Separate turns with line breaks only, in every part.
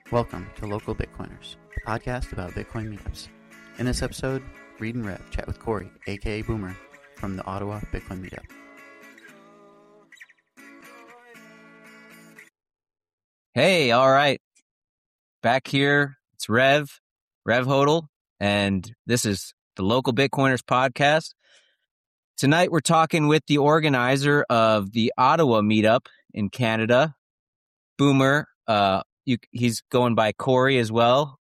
Welcome to Local Bitcoiners, a podcast about Bitcoin meetups. In this episode, Reed and Rev chat with Corey, aka Boomer, from the Ottawa Bitcoin Meetup.
Hey, all right. Back here, it's Rev Hodel, and this is the Local Bitcoiners podcast. Tonight, we're talking with the organizer of the Ottawa meetup in Canada, Boomer. He's going by Corey as well.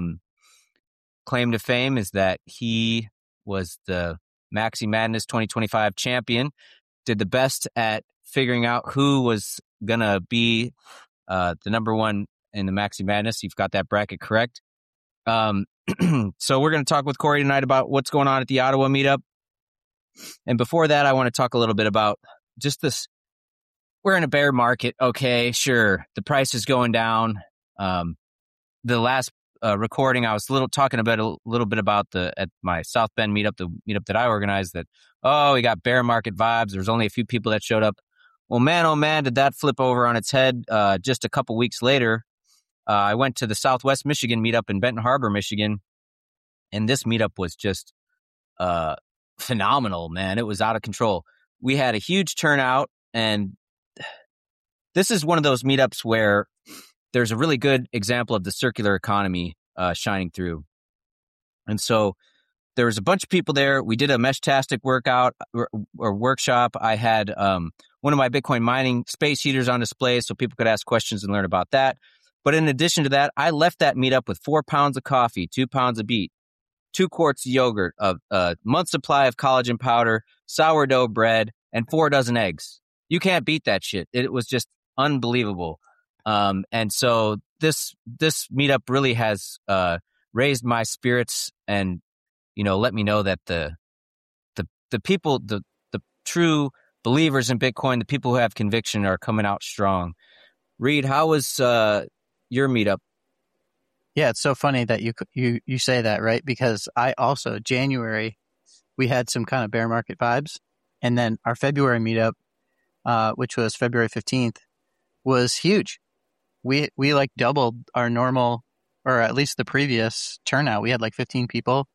Claim to fame is that he was the Maxi Madness 2025 champion, did the best at figuring out who was going to be the number one in the Maxi Madness. You've got that bracket correct. So we're going to talk with Corey tonight about what's going on at the Ottawa meetup. And before that, I want to talk a little bit about just this. We're in a bear market. Okay, sure. The price is going down. The last recording, I was talking about a little bit about at my South Bend meetup, the meetup that I organized, that, we got bear market vibes. There's only a few people that showed up. Well, man, oh man, did that flip over on its head. Just a couple weeks later, I went to the Southwest Michigan meetup in Benton Harbor, Michigan. And this meetup was just phenomenal, man. It was out of control. We had a huge turnout, and this is one of those meetups where there's a really good example of the circular economy shining through. And so there was a bunch of people there. We did a Meshtastic workout or workshop. I had one of my Bitcoin mining space heaters on display so people could ask questions and learn about that. But in addition to that, I left that meetup with 4 pounds of coffee, 2 pounds of beet, 2 quarts of yogurt, a month's supply of collagen powder, sourdough bread, and 4 dozen eggs. You can't beat that shit. It was just unbelievable. And so this meetup really has raised my spirits and, let me know that the people, the true believers in Bitcoin, the people who have conviction, are coming out strong. Reed, how was your meetup?
Yeah, it's so funny that you say that, right? Because I also, January, we had some kind of bear market vibes. And then our February meetup, which was February 15th, was huge. We like doubled our normal, or at least the previous turnout. We had like 15 people.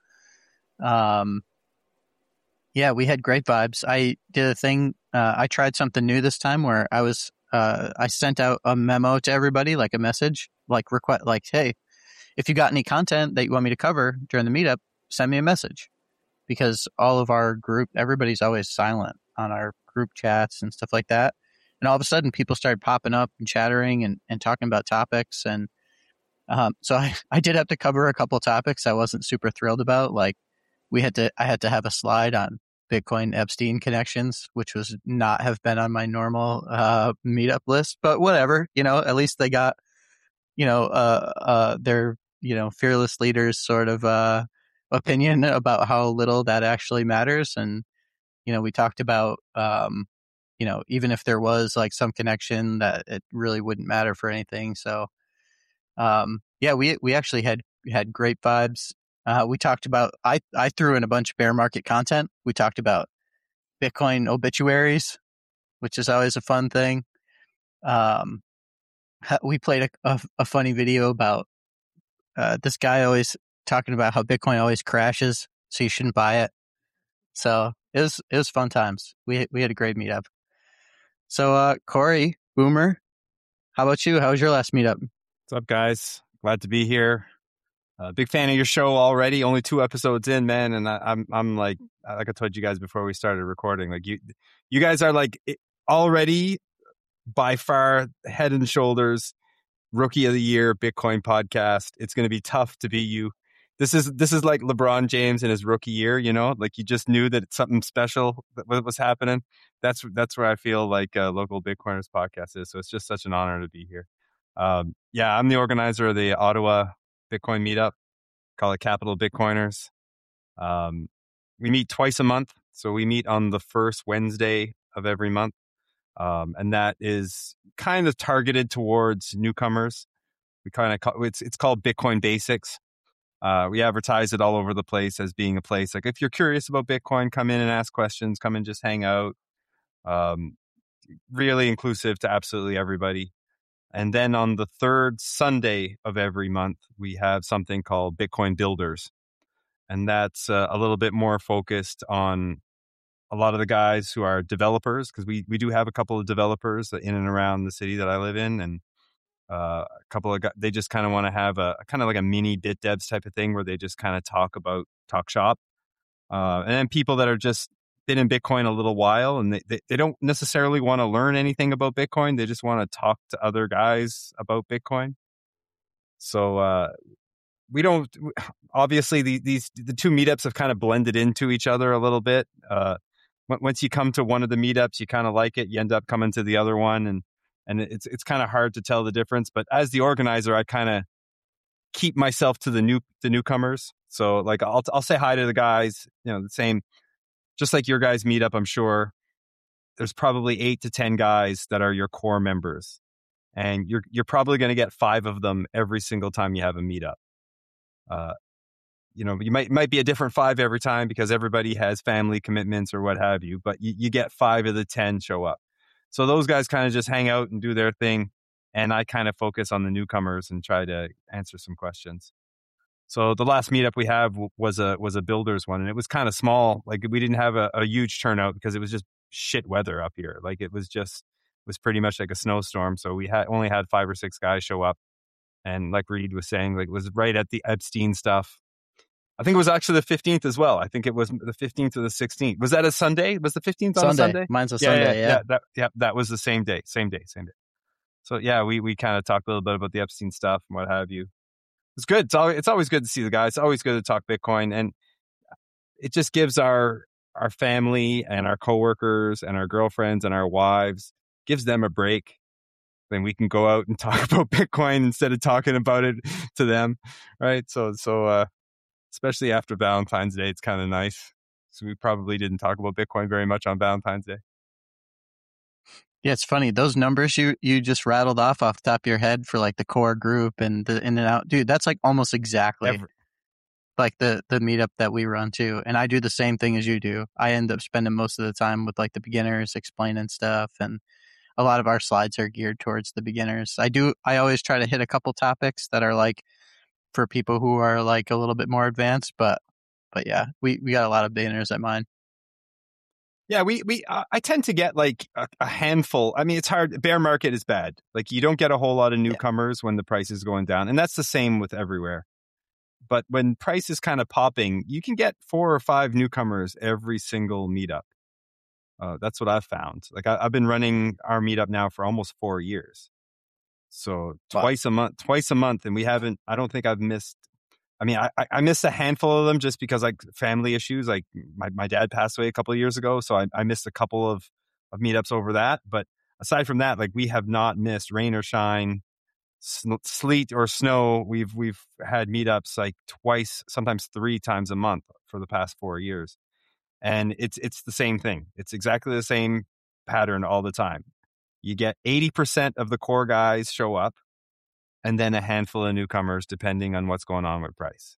Yeah, we had great vibes. I did a thing. I tried something new this time where I sent out a memo to everybody, like a message, like hey, if you got any content that you want me to cover during the meetup, send me a message. Because all of our group, everybody's always silent on our group chats and stuff like that. And all of a sudden, people started popping up and chattering and talking about topics. And so I did have to cover a couple of topics I wasn't super thrilled about. Like I had to have a slide on Bitcoin Epstein connections, which was not have been on my normal meetup list. But whatever, at least they got, their, fearless leaders sort of opinion about how little that actually matters. And, we talked about, even if there was like some connection, that it really wouldn't matter for anything. So, we actually had great vibes. We talked about, I threw in a bunch of bear market content. We talked about Bitcoin obituaries, which is always a fun thing. We played a funny video about this guy always talking about how Bitcoin always crashes, so you shouldn't buy it. So it was fun times. We had a great meetup. So Corey, Boomer, how about you? How was your last meetup?
What's up, guys? Glad to be here. Big fan of your show already. Only 2 episodes in, man, and I'm like I told you guys before we started recording, like you guys are like already by far head and shoulders rookie of the year Bitcoin podcast. It's going to be tough to beat you. This is like LeBron James in his rookie year, like you just knew that something special was happening. That's where I feel like Local Bitcoiners podcast is. So it's just such an honor to be here. I'm the organizer of the Ottawa Bitcoin meetup. Call it Capital Bitcoiners. We meet twice a month. So we meet on the first Wednesday of every month. And that is kind of targeted towards newcomers. We kind of it's called Bitcoin Basics. We advertise it all over the place as being a place like, if you're curious about Bitcoin, come in and ask questions, come and just hang out. Really inclusive to absolutely everybody. And then on the third Sunday of every month, we have something called Bitcoin Builders. And that's a little bit more focused on a lot of the guys who are developers, because we do have a couple of developers in and around the city that I live in. And a couple of guys, they just kind of want to have a kind of like a mini BitDevs type of thing where they just kind of talk shop. And then people that are just been in Bitcoin a little while and they don't necessarily want to learn anything about Bitcoin. They just want to talk to other guys about Bitcoin. So we don't, obviously the two meetups have kind of blended into each other a little bit. Once you come to one of the meetups, you kind of like it, you end up coming to the other one, and it's kind of hard to tell the difference. But as the organizer, I kind of keep myself to the newcomers. So like I'll say hi to the guys, the same, just like your guys meetup. I'm sure there's probably 8 to 10 guys that are your core members, and you're probably going to get 5 of them every single time you have a meetup. You might be a different 5 every time because everybody has family commitments or what have you, but you get 5 of the 10 show up. So those guys kind of just hang out and do their thing. And I kind of focus on the newcomers and try to answer some questions. So the last meetup we have was a builders one, and it was kind of small. Like we didn't have a huge turnout because it was just shit weather up here. Like it was pretty much like a snowstorm. So we only had 5 or 6 guys show up. And like Reed was saying, like it was right at the Epstein stuff. I think it was actually the 15th as well. I think it was the 15th or the 16th. Was that a Sunday? Was the 15th on a Sunday?
Mine's a Sunday,
yeah. That was the same day. So yeah, we kind of talked a little bit about the Epstein stuff and what have you. It's good. It's always good to see the guys. It's always good to talk Bitcoin, and it just gives our family and our coworkers and our girlfriends and our wives, gives them a break. Then we can go out and talk about Bitcoin instead of talking about it to them, right? So especially after Valentine's Day, it's kind of nice. So we probably didn't talk about Bitcoin very much on Valentine's Day.
Yeah, it's funny. Those numbers you just rattled off the top of your head for like the core group and the in and out, dude, that's like almost exactly like the meetup that we run too. And I do the same thing as you do. I end up spending most of the time with like the beginners explaining stuff, and a lot of our slides are geared towards the beginners. I always try to hit a couple topics that are like for people who are like a little bit more advanced, but yeah, we got a lot of beginners at mine.
Yeah, I tend to get like a handful. I mean, it's hard. Bear market is bad. Like you don't get a whole lot of newcomers when the price is going down. And that's the same with everywhere. But when price is kind of popping, you can get 4 or 5 newcomers every single meetup. That's what I've found. Like I've been running our meetup now for almost 4 years. So twice a month. And I don't think I've missed. I mean, I missed a handful of them just because like family issues. Like my dad passed away a couple of years ago. So I missed a couple of meetups over that. But aside from that, like we have not missed rain or shine, sleet or snow. We've had meetups like twice, sometimes 3 times a month for the past 4 years. And it's the same thing. It's exactly the same pattern all the time. You get 80% of the core guys show up, and then a handful of newcomers, depending on what's going on with price.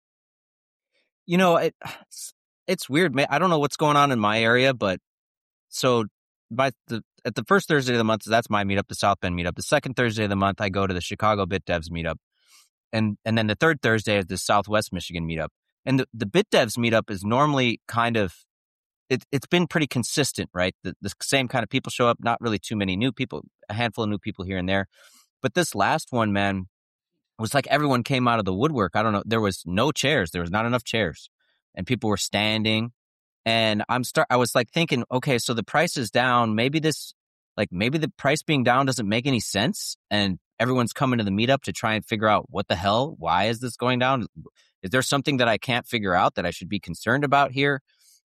It's weird, man. I don't know what's going on in my area, but so at the first Thursday of the month, that's my meetup, the South Bend meetup. The second Thursday of the month, I go to the Chicago BitDevs meetup, and then the third Thursday is the Southwest Michigan meetup. And the BitDevs meetup is normally kind of it's been pretty consistent, right? The same kind of people show up, not really too many new people, a handful of new people here and there. But this last one, man, was like everyone came out of the woodwork. I don't know. There was no chairs. There was not enough chairs, and people were standing. And I was like thinking, okay, so the price is down. Maybe the price being down doesn't make any sense. And everyone's coming to the meetup to try and figure out what the hell, why is this going down? Is there something that I can't figure out that I should be concerned about here?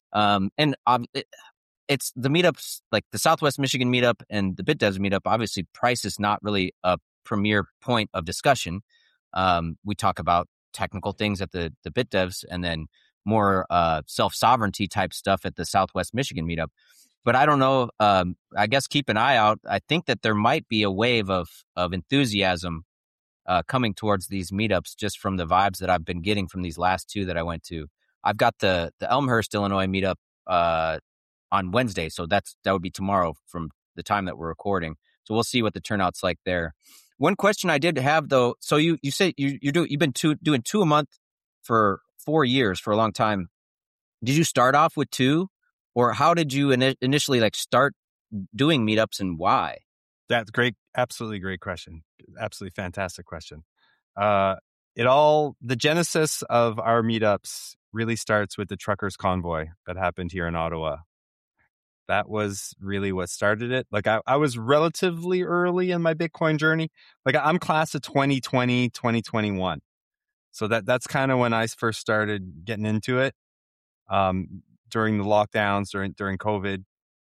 It's the meetups, like the Southwest Michigan meetup and the BitDevs meetup. Obviously, price is not really a premier point of discussion. We talk about technical things at the BitDevs, and then more self-sovereignty type stuff at the Southwest Michigan meetup. But I don't know. I guess keep an eye out. I think that there might be a wave of enthusiasm coming towards these meetups just from the vibes that I've been getting from these last 2 that I went to. I've got the Elmhurst, Illinois meetup on Wednesday, so that would be tomorrow from the time that we're recording. So we'll see what the turnout's like there. One question I did have though, so you say you've been doing 2 a month for 4 years, for a long time. Did you start off with 2, or how did you initially like start doing meetups, and why?
That's great. Absolutely great question. Absolutely fantastic question. The genesis of our meetups really starts with the truckers convoy that happened here in Ottawa. That was really what started it. Like I was relatively early in my Bitcoin journey. Like I'm class of 2020, 2021. So that's kind of when I first started getting into it. During the lockdowns, during COVID.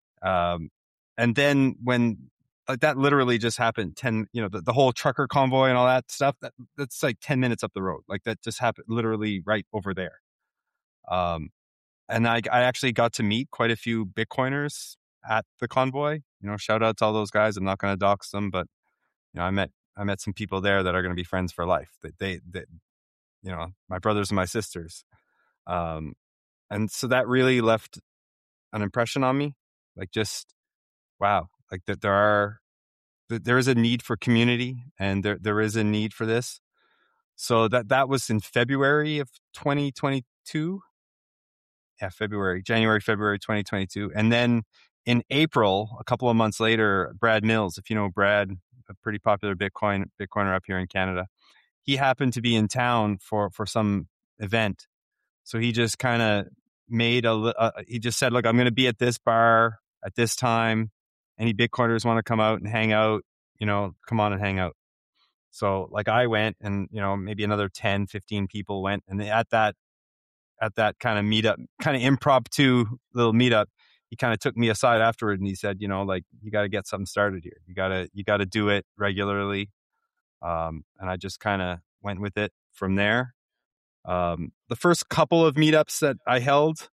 And then when like that literally just happened, the whole trucker convoy and all that stuff, that's like 10 minutes up the road. Like that just happened literally right over there. And I actually got to meet quite a few Bitcoiners at the convoy. Shout out to all those guys. I'm not going to dox them, but I met some people there that are going to be friends for life. That my brothers and my sisters. And so that really left an impression on me. Like just, wow, like that there is a need for community, and there is a need for this. So that was in February of 2022. Yeah, January, February 2022. And then in April, a couple of months later, Brad Mills, if you know Brad, a pretty popular Bitcoiner up here in Canada, he happened to be in town for some event. So he just kind of he just said, look, I'm going to be at this bar at this time. Any Bitcoiners want to come out and hang out, come on and hang out. So like I went, and, maybe another 10, 15 people went. And at that kind of meetup, kind of impromptu little meetup, he kind of took me aside afterward and he said, like, you got to get something started here. You got to do it regularly. And I just kind of went with it from there. The first couple of meetups that I held,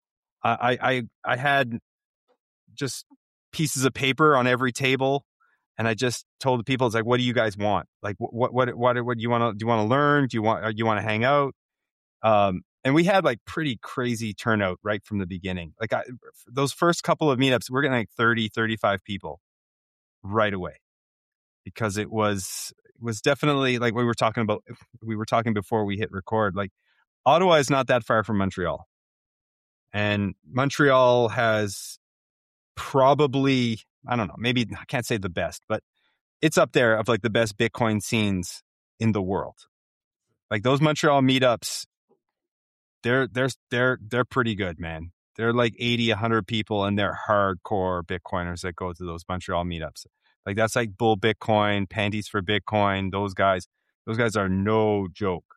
I had just pieces of paper on every table, and I just told the people, it's like, what do you guys want? Like, what do you want to learn? Do you want to hang out? And we had like pretty crazy turnout right from the beginning. Like those first couple of meetups, we're getting like 30, 35 people right away, because it was definitely like we were talking before we hit record. Like Ottawa is not that far from Montreal, and Montreal has probably, I don't know, maybe I can't say the best, but it's up there of like the best Bitcoin scenes in the world. Like those Montreal meetups, they're pretty good, man. They're like 80, 100 people, and they're hardcore Bitcoiners that go to those Montreal meetups. Like that's like Bull Bitcoin, Panties for Bitcoin. Those guys are no joke.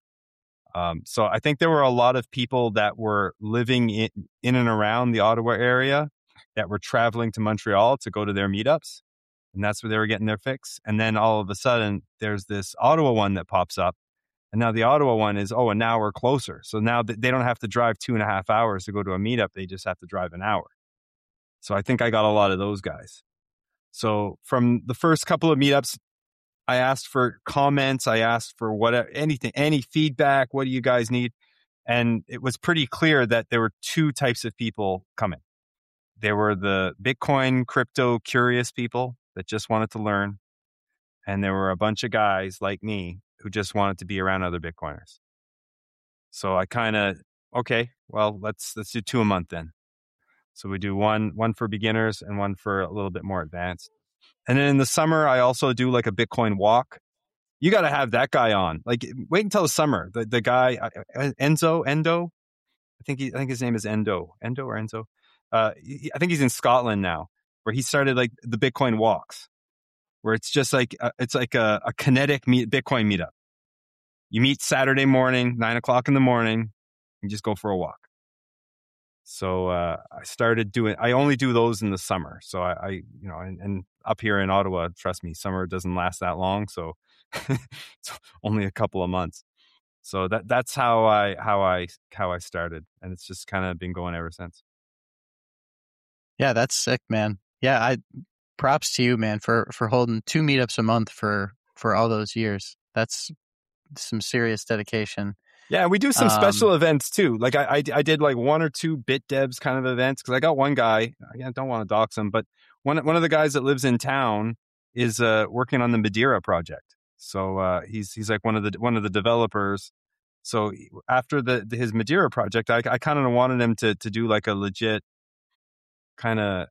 So I think there were a lot of people that were living in and around the Ottawa area that were traveling to Montreal to go to their meetups, and that's where they were getting their fix. And then all of a sudden, there's this Ottawa one that pops up, and now the Ottawa one is an hour closer. So now they don't have to drive 2.5 hours to go to a meetup; they just have to drive an hour. So I think I got a lot of those guys. So from the first couple of meetups, I asked for comments. I asked for any feedback. What do you guys need? And it was pretty clear that there were two types of people coming. There were the Bitcoin crypto curious people that just wanted to learn. And there were a bunch of guys like me who just wanted to be around other Bitcoiners. So I kind of, okay, well, let's do 2 a month then. So we do one for beginners and one for a little bit more advanced. And then in the summer, I also do like a Bitcoin walk. You got to have that guy on. Like, wait until the summer. The guy, Endo. I think his name is Endo or Enzo. I think he's in Scotland now, where he started like the Bitcoin walks, where it's just like a kinetic Bitcoin meetup. You meet Saturday morning, 9:00 in the morning, and just go for a walk. So I started doing. I only do those in the summer. So I and up here in Ottawa, trust me, summer doesn't last that long. So it's only a couple of months. So that's how I started, and it's just kind of been going ever since.
Yeah, that's sick, man. Yeah, props to you, man, for holding 2 meetups a month for all those years. That's some serious dedication.
Yeah, we do some special events too. Like I did like 1 or 2 BitDevs kind of events, because I got one guy. I don't want to dox him, but one of the guys that lives in town is working on the Madeira project. So he's like one of the developers. So after his Madeira project, I kind of wanted him to do like a legit kind of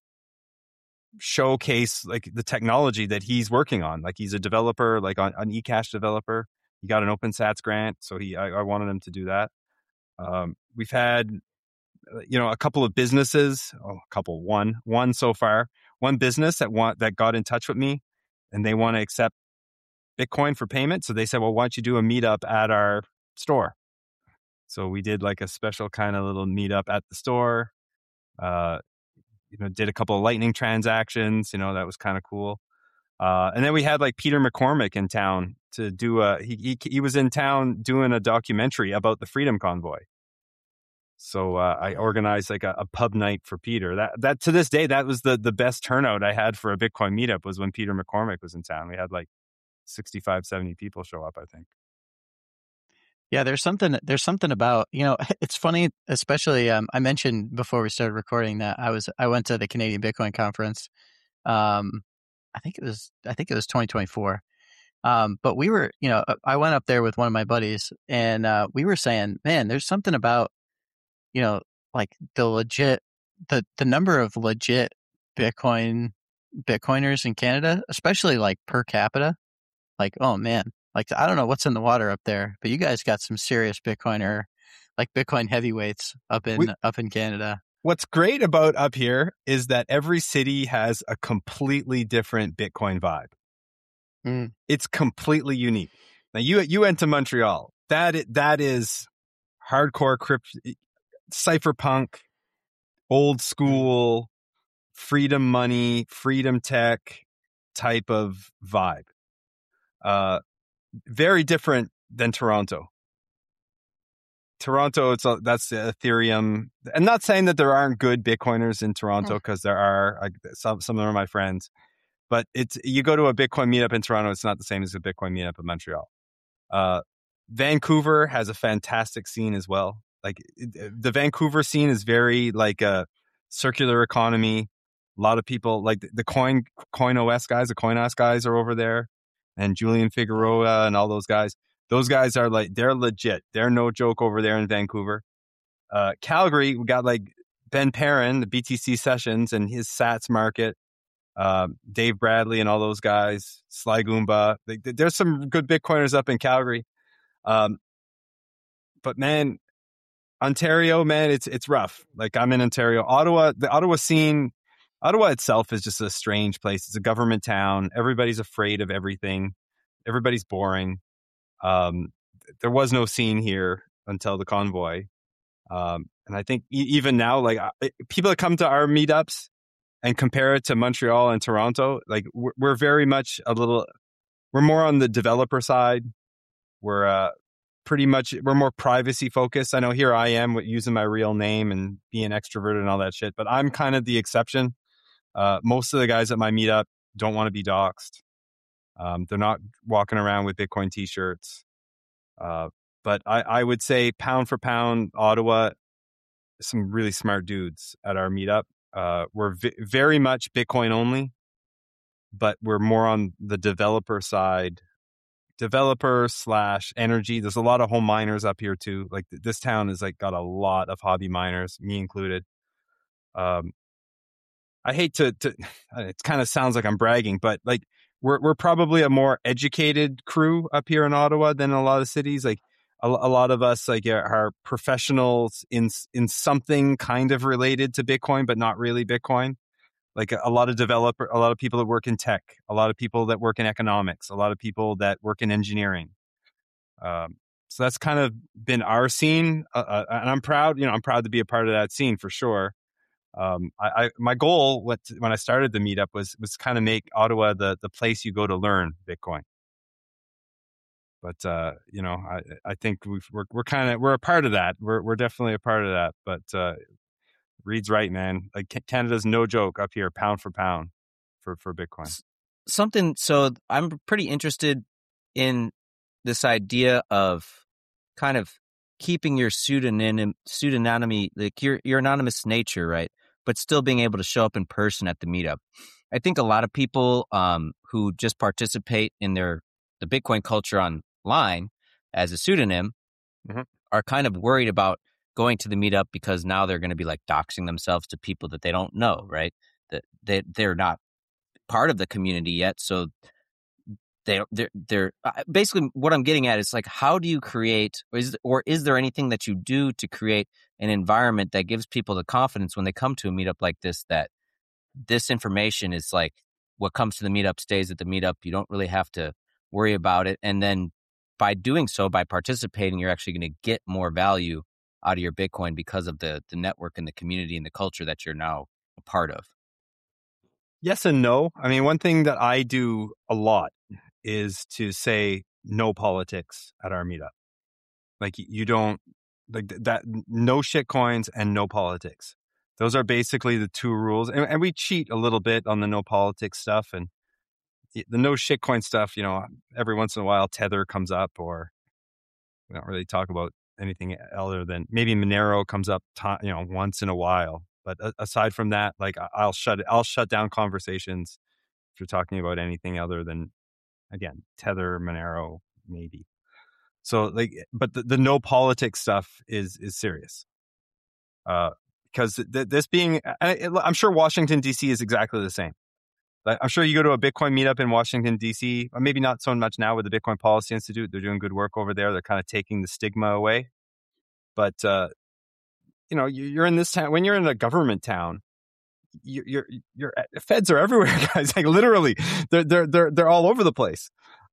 showcase like the technology that he's working on. Like he's a developer, like an eCash developer. He got an OpenSats grant, so I wanted him to do that. We've had a couple of businesses, one so far, one business that got in touch with me, and they want to accept Bitcoin for payment. So they said, well, why don't you do a meetup at our store? So we did like a special kind of little meetup at the store. Did a couple of Lightning transactions. That was kind of cool. And then we had like Peter McCormick in town to do he was in town doing a documentary about the Freedom Convoy. So I organized like a pub night for Peter. That to this day, that was the best turnout I had for a Bitcoin meetup, was when Peter McCormick was in town. We had like 65, 70 people show up, I think.
Yeah, there's something about, it's funny, especially, I mentioned before we started recording that I went to the Canadian Bitcoin conference. I think it was 2024. But we were, I went up there with one of my buddies, and we were saying, man, there's something about, like the number of legit Bitcoiners in Canada, especially like per capita. Like, oh man, like I don't know what's in the water up there, but you guys got some serious Bitcoin heavyweights up in Canada.
What's great about up here is that every city has a completely different Bitcoin vibe. It's completely unique. Now you went to Montreal. That is hardcore cypherpunk, old school, freedom money, freedom tech type of vibe. Very different than Toronto. Toronto, that's Ethereum. I'm not saying that there aren't good Bitcoiners in Toronto, because there are. Some of them are my friends. But you go to a Bitcoin meetup in Toronto, it's not the same as a Bitcoin meetup in Montreal. Vancouver has a fantastic scene as well. Like the Vancouver scene is very like a circular economy. A lot of people like the CoinOS guys, the CoinOS guys are over there, and Julian Figueroa and all those guys. Those guys are like, they're legit. They're no joke over there in Vancouver. Calgary, we got like Ben Perrin, the BTC Sessions and his Sats Market. Dave Bradley and all those guys, Sly Goomba. There's some good Bitcoiners up in Calgary. But man, Ontario, man, it's rough. Like I'm in Ontario. Ottawa, the Ottawa scene, Ottawa itself is just a strange place. It's a government town. Everybody's afraid of everything. Everybody's boring. There was no scene here until the convoy. And I think even now, like people that come to our meetups and compare it to Montreal and Toronto, like we're very much we're more on the developer side. We're we're more privacy focused. I know here I am using my real name and being extroverted and all that shit, but I'm kind of the exception. Most of the guys at my meetup don't want to be doxxed. They're not walking around with Bitcoin t-shirts. But I would say pound for pound, Ottawa, some really smart dudes at our meetup. We're very much Bitcoin only, but we're more on the developer side, developer/energy. There's a lot of home miners up here too. Like this town is like got a lot of hobby miners, me included. I hate to it kind of sounds like I'm bragging, but like we're probably a more educated crew up here in Ottawa than a lot of cities. Like a lot of us like are professionals in something kind of related to Bitcoin, but not really Bitcoin. Like a lot of people that work in tech, a lot of people that work in economics, a lot of people that work in engineering. So that's kind of been our scene, and I'm proud. I'm proud to be a part of that scene for sure. My goal when I started the meetup was kind of make Ottawa the place you go to learn Bitcoin. But I think we're a part of that. We're definitely a part of that. But Reed's right, man. Like Canada's no joke up here, pound for pound, for Bitcoin.
So I'm pretty interested in this idea of kind of keeping your pseudonymity, like your anonymous nature, right? But still being able to show up in person at the meetup. I think a lot of people who just participate in the Bitcoin culture online as a pseudonym are kind of worried about going to the meetup because now they're going to be like doxing themselves to people that they don't know, right? That they're not part of the community yet. So they're basically what I'm getting at is like, how do you create, or is there anything that you do to create an environment that gives people the confidence when they come to a meetup like this, that this information is like what comes to the meetup stays at the meetup. You don't really have to worry about it. And then by doing so, by participating, you're actually going to get more value out of your Bitcoin because of the network and the community and the culture that you're now a part of.
Yes and no. I mean, one thing that I do a lot is to say no politics at our meetup. Like you don't like that, no shit coins and no politics. Those are basically the two rules. And we cheat a little bit on the no politics stuff, and the no shit coin stuff, you know, every once in a while Tether comes up, or we don't really talk about anything other than maybe Monero comes up, once in a while. But aside from that, like I'll shut down conversations if you're talking about anything other than, again, Tether, Monero, maybe. So like, but the no politics stuff is serious. Because this being, I'm sure Washington D.C. is exactly the same. Like, I'm sure you go to a Bitcoin meetup in Washington D.C. or maybe not so much now with the Bitcoin Policy Institute. They're doing good work over there. They're kind of taking the stigma away. But you're in this town. When you're in a government town, your feds are everywhere, guys. Like literally, they're all over the place.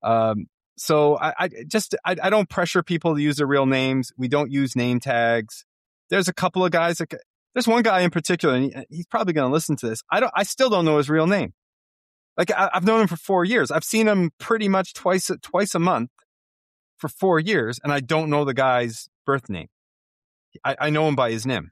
So I don't pressure people to use their real names. We don't use name tags. There's a couple of guys. There's one guy in particular, and he's probably going to listen to this. I still don't know his real name. Like I've known him for 4 years. I've seen him pretty much twice a month for 4 years, and I don't know the guy's birth name. I know him by his name.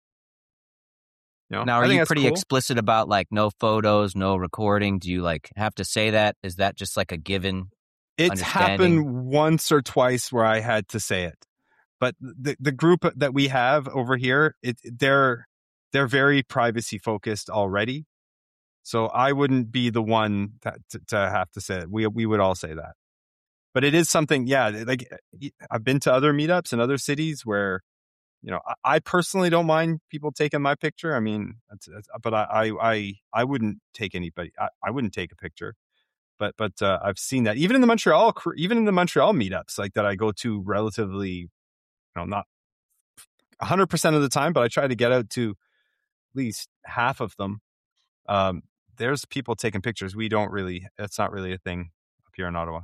Now, are you pretty explicit about like no photos, no recording? Do you like have to say that? Is that just like a given?
It's happened once or twice where I had to say it, but the group that we have over here, they're very privacy focused already. So I wouldn't be the one to have to say it. We would all say that, but it is something. Yeah, like I've been to other meetups in other cities where, I personally don't mind people taking my picture. I mean, but I wouldn't take anybody. I wouldn't take a picture. But I've seen that even in the Montreal meetups, like that I go to relatively, not 100% of the time, but I try to get out to at least half of them. There's people taking pictures. It's not really a thing up here in Ottawa.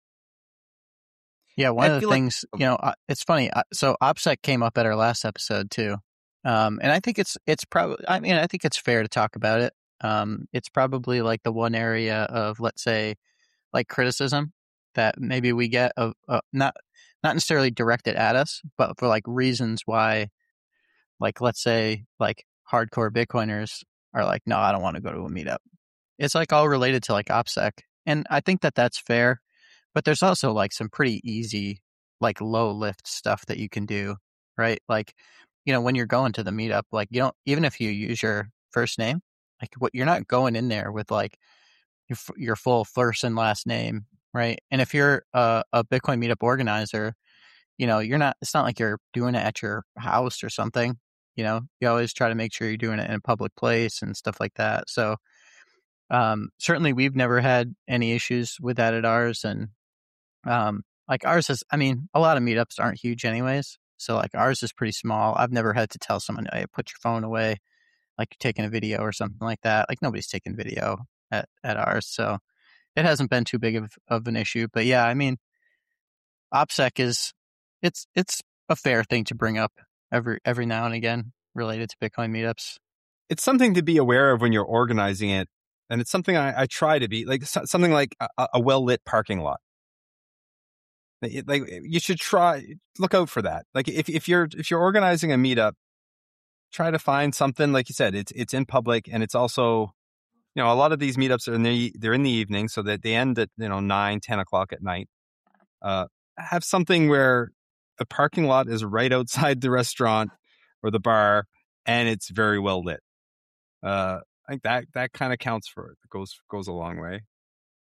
Yeah, one of the things, it's funny. So OPSEC came up at our last episode too. And I think it's probably, I think it's fair to talk about it. It's probably like the one area of, let's say, like criticism that maybe we get of not necessarily directed at us, but for like reasons why, like, let's say like hardcore Bitcoiners are like, no, I don't want to go to a meetup. It's like all related to like OPSEC. And I think that that's fair, but there's also like some pretty easy, like low lift stuff that you can do, right? Like, when you're going to the meetup, like, even if you use your first name, like you're not going in there with like your full first and last name, right? And if you're a Bitcoin meetup organizer, it's not like you're doing it at your house or something. You always try to make sure you're doing it in a public place and stuff like that. So certainly we've never had any issues with that at ours. And like ours is, a lot of meetups aren't huge anyways. So like ours is pretty small. I've never had to tell someone, hey, put your phone away, like you're taking a video or something like that. Like nobody's taking video at ours. So it hasn't been too big of an issue. But yeah, OPSEC is, it's a fair thing to bring up every now and again related to Bitcoin meetups.
It's something to be aware of when you're organizing it. And it's something I try to be, like something like a well-lit parking lot. Like you should look out for that. Like if you're organizing a meetup, try to find something, like you said, it's in public, and it's also, a lot of these meetups they're in the evening, so that they end at 9, 10 o'clock at night. Have something where the parking lot is right outside the restaurant or the bar, and it's very well lit. I think that kind of counts for it. It goes a long way.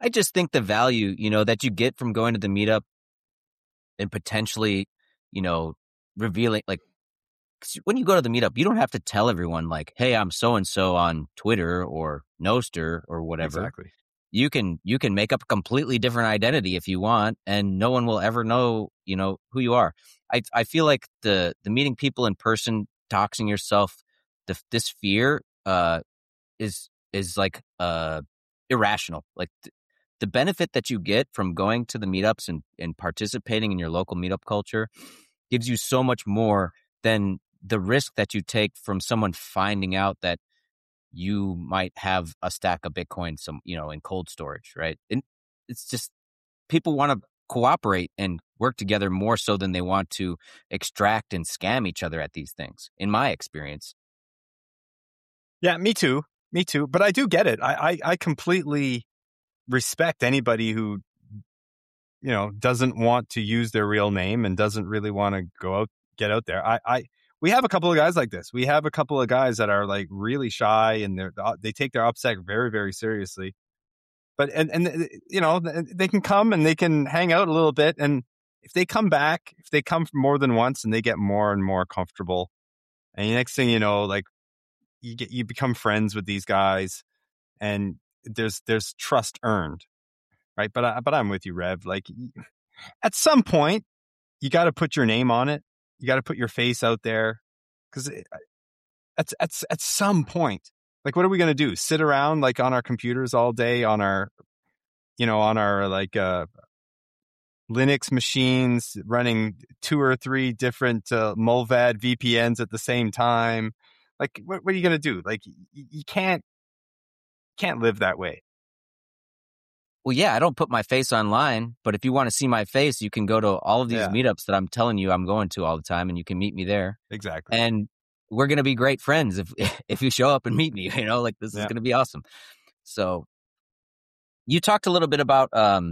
I just think the value, that you get from going to the meetup and potentially, revealing, like, 'cause when you go to the meetup, you don't have to tell everyone like, hey, I'm so-and-so on Twitter or Nostr or whatever.
Exactly.
You can make up a completely different identity if you want, and no one will ever know, who you are. I feel like the meeting people in person, doxing yourself, this fear is like irrational. Like the benefit that you get from going to the meetups and participating in your local meetup culture gives you so much more than the risk that you take from someone finding out that you might have a stack of Bitcoin, in cold storage, right? And it's just, people want to cooperate and work together more so than they want to extract and scam each other at these things, in my experience.
Yeah, me too. But I do get it. I completely respect anybody who, doesn't want to use their real name and doesn't really want to get out there. We have a couple of guys like this. We have a couple of guys that are like really shy and they take their OPSEC very, very seriously. But, and they can come and they can hang out a little bit. And if they come back, if they come more than once and they get more and more comfortable, and the next thing you know, like you become friends with these guys and there's trust earned. Right. But I'm with you, Rev. Like at some point you got to put your name on it. You got to put your face out there, because at some point, like, what are we going to do? Sit around like on our computers all day on our like Linux machines running 2 or 3 different Mulvad VPNs at the same time? Like, what are you going to do? Like, you can't live that way.
Well, yeah, I don't put my face online, but if you want to see my face, you can go to all of these meetups that I'm telling you I'm going to all the time, and you can meet me there.
Exactly.
And we're going to be great friends if you show up and meet me, like this is going to be awesome. So you talked a little bit about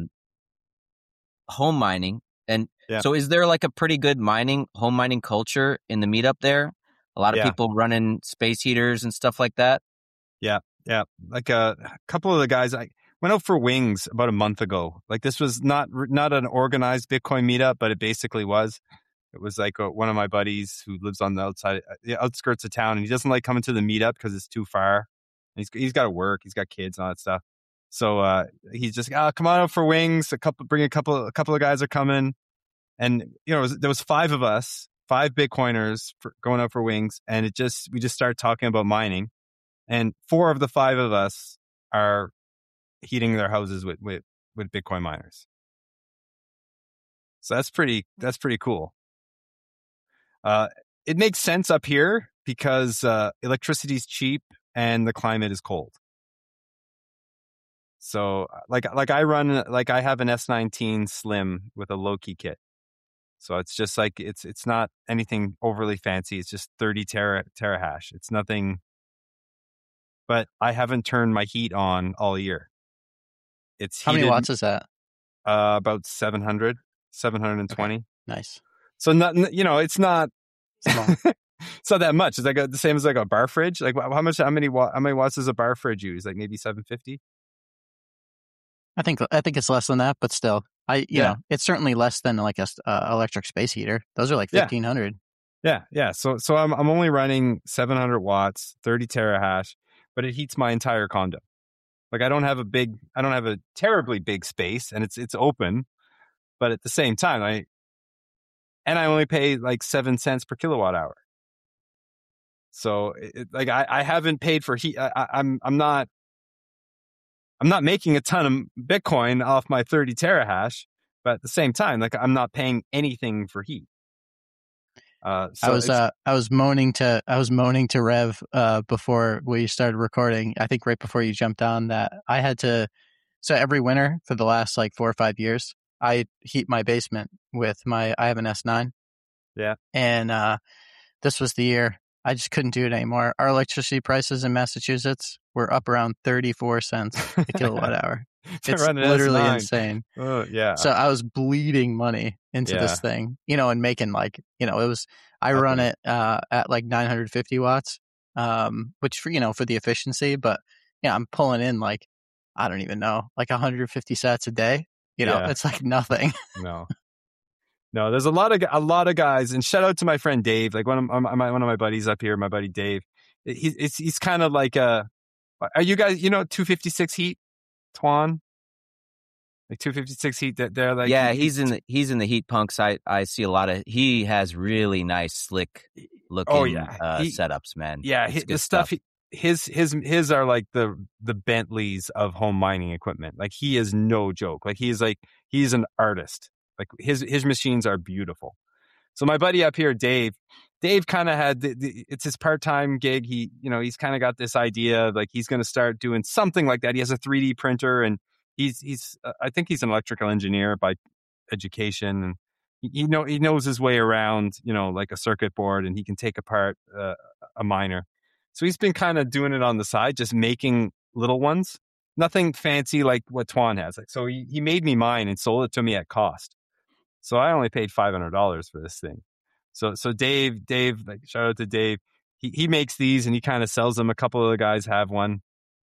home mining. And so is there like a pretty good home mining culture in the meetup there? A lot of people running space heaters and stuff like that?
Yeah. Like a couple of the guys, I went out for Wings about a month ago. Like, this was not an organized Bitcoin meetup, but it basically was. It was like one of my buddies who lives on the outskirts of town, and he doesn't like coming to the meetup because it's too far. And he's got to work, he's got kids and all that stuff. So he's just, come on out for Wings. Bring a couple of guys are coming, and there was 5 of us, 5 Bitcoiners going out for Wings, and we just started talking about mining, and 4 of the 5 of us are heating their houses with Bitcoin miners. So that's pretty cool. It makes sense up here because electricity is cheap and the climate is cold. So like I have an S19 Slim with a Loki kit. So it's just like, it's not anything overly fancy. It's just 30 terahash. It's nothing, but I haven't turned my heat on all year. It's
How many watts is that?
About 720.
Okay. Nice.
So not, it's not, it's not that much. It's like the same as like a bar fridge. Like how many watts does a bar fridge use? Like maybe 750.
I think it's less than that, but still, it's certainly less than like a electric space heater. Those are like 1,500.
Yeah. So I'm only running 700 watts, 30 terahash, but it heats my entire condo. Like I don't have a terribly big space, and it's open, but at the same time, I only pay like 7 cents per kilowatt hour. So I haven't paid for heat. I'm not making a ton of Bitcoin off my 30 terahash, but at the same time, like I'm not paying anything for heat.
I was moaning to Rev before we started recording. I think right before you jumped on that I had to. So every winter for the last like 4 or 5 years, I heat my basement with I have an S9.
Yeah.
And this was the year I just couldn't do it anymore. Our electricity prices in Massachusetts were up around 34 cents a kilowatt hour. It's literally insane.
Oh, yeah.
So I was bleeding money into this thing, and making like, I run it at like 950 watts, which for the efficiency, but I'm pulling in like, I don't even know, like 150 sats a day. It's like nothing.
No, there's a lot of guys, and shout out to my friend Dave, like one of my buddies up here, my buddy Dave. He's kind of like are you guys, 256 heat, Twan? Like 256 heat, that they're like,
yeah, he's in the heat punks. I see a lot of, he has really nice slick looking setups, man.
Yeah, the stuff. His are like the Bentleys of home mining equipment. Like, he is no joke. Like, he's an artist. Like, his machines are beautiful. So my buddy up here, Dave kind of had it's his part-time gig. He's kind of got this idea of, like, he's going to start doing something like that. He has a 3D printer, and he's I think he's an electrical engineer by education, and he knows his way around, like a circuit board, and he can take apart a miner. So he's been kind of doing it on the side, just making little ones, nothing fancy like what Twan has. Like, so he made me mine and sold it to me at cost. So I only paid $500 for this thing. So Dave, like, shout out to Dave. He makes these and he kind of sells them. A couple of the guys have one.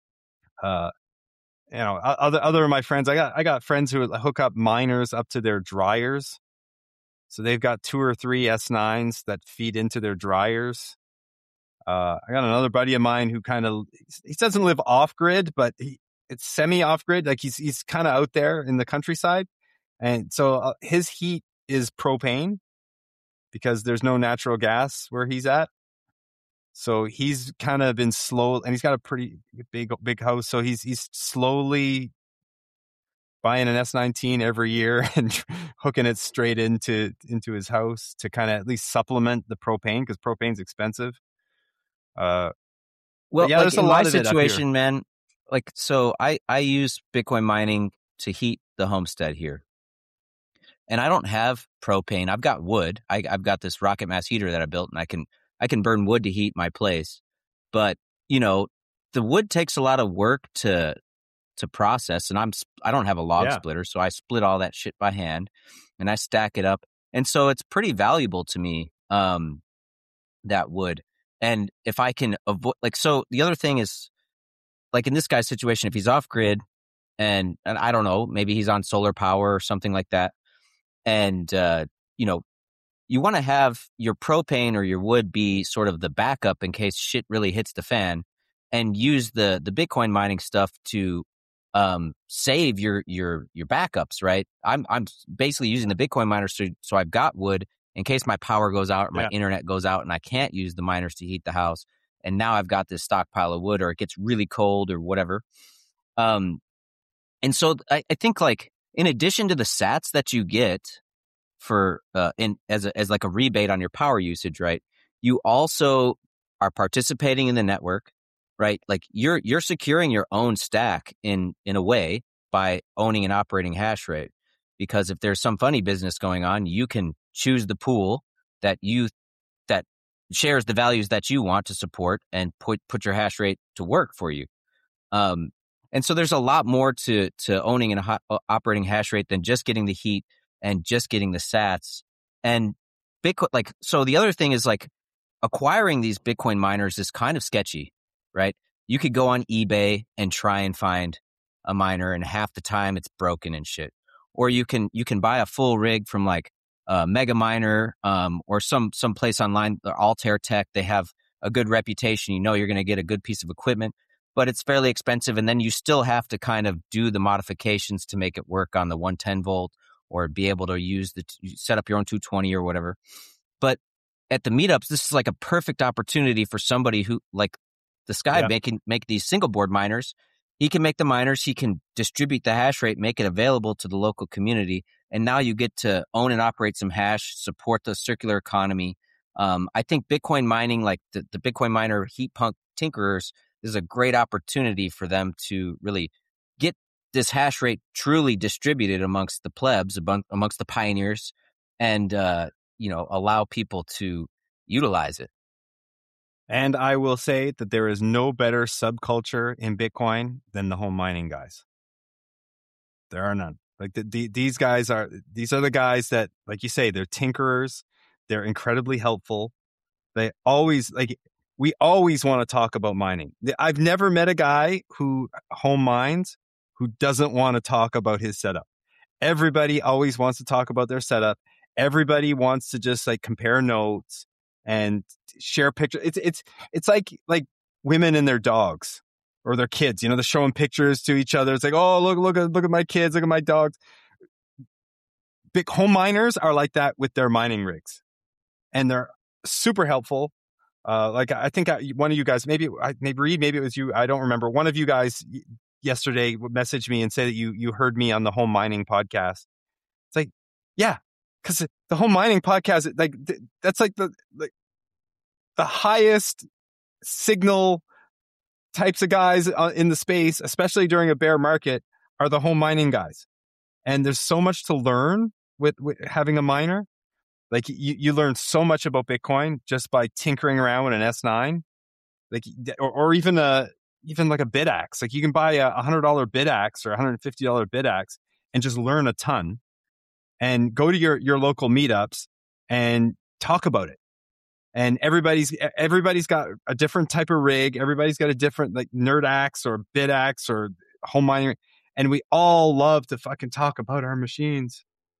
Other of my friends, I got friends who hook up miners up to their dryers. So they've got 2 or 3 S9s that feed into their dryers. I got another buddy of mine who he doesn't live off grid, but it's semi off grid. Like, he's kind of out there in the countryside. And so his heat is propane because there's no natural gas where he's at. So he's kind of been slow, and he's got a pretty big house. So he's slowly buying an S19 every year and hooking it straight into his house to kind of at least supplement the propane, because propane's expensive.
Well,
yeah,
like, in my situation, man, like, so I use Bitcoin mining to heat the homestead here. And I don't have propane. I've got wood. I've got this rocket mass heater that I built, and I can burn wood to heat my place. But, the wood takes a lot of work to process, and I don't have a log splitter, so I split all that shit by hand and I stack it up. And so it's pretty valuable to me, that wood. And if I can avoid, like, so the other thing is, like, in this guy's situation, if he's off grid and I don't know, maybe he's on solar power or something like that. And, you want to have your propane or your wood be sort of the backup in case shit really hits the fan, and use the Bitcoin mining stuff to save your backups, right? I'm basically using the Bitcoin miners so I've got wood in case my power goes out or my internet goes out and I can't use the miners to heat the house. And now I've got this stockpile of wood, or it gets really cold or whatever. And so I think, like, in addition to the sats that you get for as like a rebate on your power usage, right? You also are participating in the network, right? Like, you're securing your own stack in a way by owning and operating hash rate. Because if there's some funny business going on, you can choose the pool that shares the values that you want to support and put your hash rate to work for you. And so there's a lot more to owning and operating hash rate than just getting the heat and just getting the sats. And Bitcoin, like, so the other thing is, like, acquiring these Bitcoin miners is kind of sketchy, right? You could go on eBay and try and find a miner, and half the time it's broken and shit. Or you can buy a full rig from, like, Mega Miner, or some place online, Altair Tech. They have a good reputation. You're going to get a good piece of equipment, but it's fairly expensive. And then you still have to kind of do the modifications to make it work on the 110 volt, or be able to set up your own 220 or whatever. But at the meetups, this is like a perfect opportunity for somebody who, like this guy, make these single board miners. He can make the miners, he can distribute the hash rate, make it available to the local community. And now you get to own and operate some hash, support the circular economy. I think Bitcoin mining, like the Bitcoin miner heat punk tinkerers, is a great opportunity for them to really get this hash rate truly distributed amongst the plebs, amongst the pioneers, and, allow people to utilize it.
And I will say that there is no better subculture in Bitcoin than the home mining guys. There are none. Like, these are the guys that, like you say, they're tinkerers. They're incredibly helpful. They always, like, we always want to talk about mining. I've never met a guy who home mines who doesn't want to talk about his setup. Everybody always wants to talk about their setup. Everybody wants to just like compare notes and share pictures. It's like women and their dogs or their kids. They're showing pictures to each other. It's like, oh, look at my kids, look at my dogs. Big home miners are like that with their mining rigs, and they're super helpful. I think one of you guys, maybe Reed, maybe it was you, I don't remember. One of you guys yesterday messaged me and said that you heard me on the home mining podcast. It's like, yeah, because the home mining podcast, that's like the highest signal types of guys in the space, especially during a bear market, are the home mining guys. And there's so much to learn with having a miner. Like you learn so much about Bitcoin just by tinkering around with an S9, or even like a BitAxe. Like you can buy a $100 BitAxe or $150 BitAxe and just learn a ton, and go to your local meetups and talk about it. And everybody's got a different type of rig. Everybody's got a different like NerdAxe or BitAxe or home mining, and we all love to fucking talk about our machines.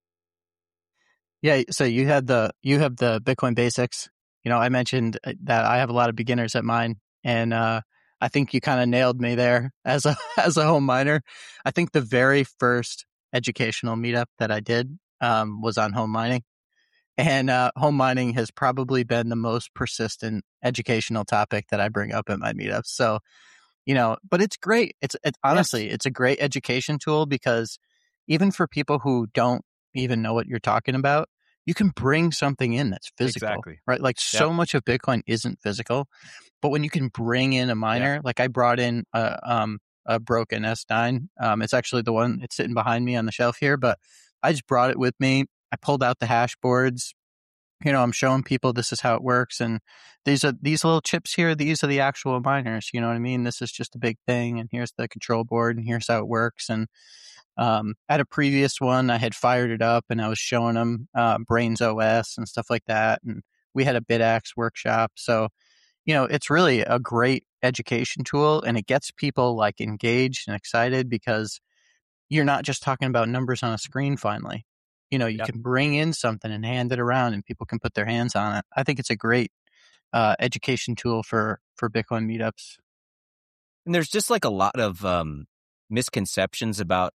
Yeah, so you have the Bitcoin basics. I mentioned that I have a lot of beginners at mine, and I think you kind of nailed me there as a home miner. I think the very first educational meetup that I did was on home mining, and home mining has probably been the most persistent educational topic that I bring up at my meetups. So, but it's great. It's honestly, It's a great education tool, because even for people who don't even know what you're talking about, you can bring something in that's physical,
exactly.
Right? Like so much of Bitcoin isn't physical, but when you can bring in a miner, like I brought in a broken S9. It's actually the one, it's sitting behind me on the shelf here, but I just brought it with me. I pulled out the hash boards. I'm showing people this is how it works. And these little chips here, these are the actual miners. You know what I mean? This is just a big thing. And here's the control board, and here's how it works. And at a previous one, I had fired it up and I was showing them Brains OS and stuff like that. And we had a BitAxe workshop. So, it's really a great education tool, and it gets people like engaged and excited, because you're not just talking about numbers on a screen finally. You can bring in something and hand it around and people can put their hands on it. I think it's a great education tool for Bitcoin meetups.
And there's just like a lot of misconceptions about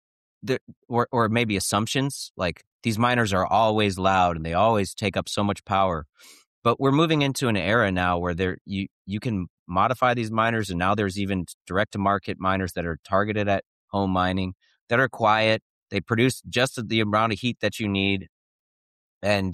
or maybe assumptions, like these miners are always loud and they always take up so much power. But we're moving into an era now where you can modify these miners, and now there's even direct to market miners that are targeted at home mining that are quiet. They produce just the amount of heat that you need. And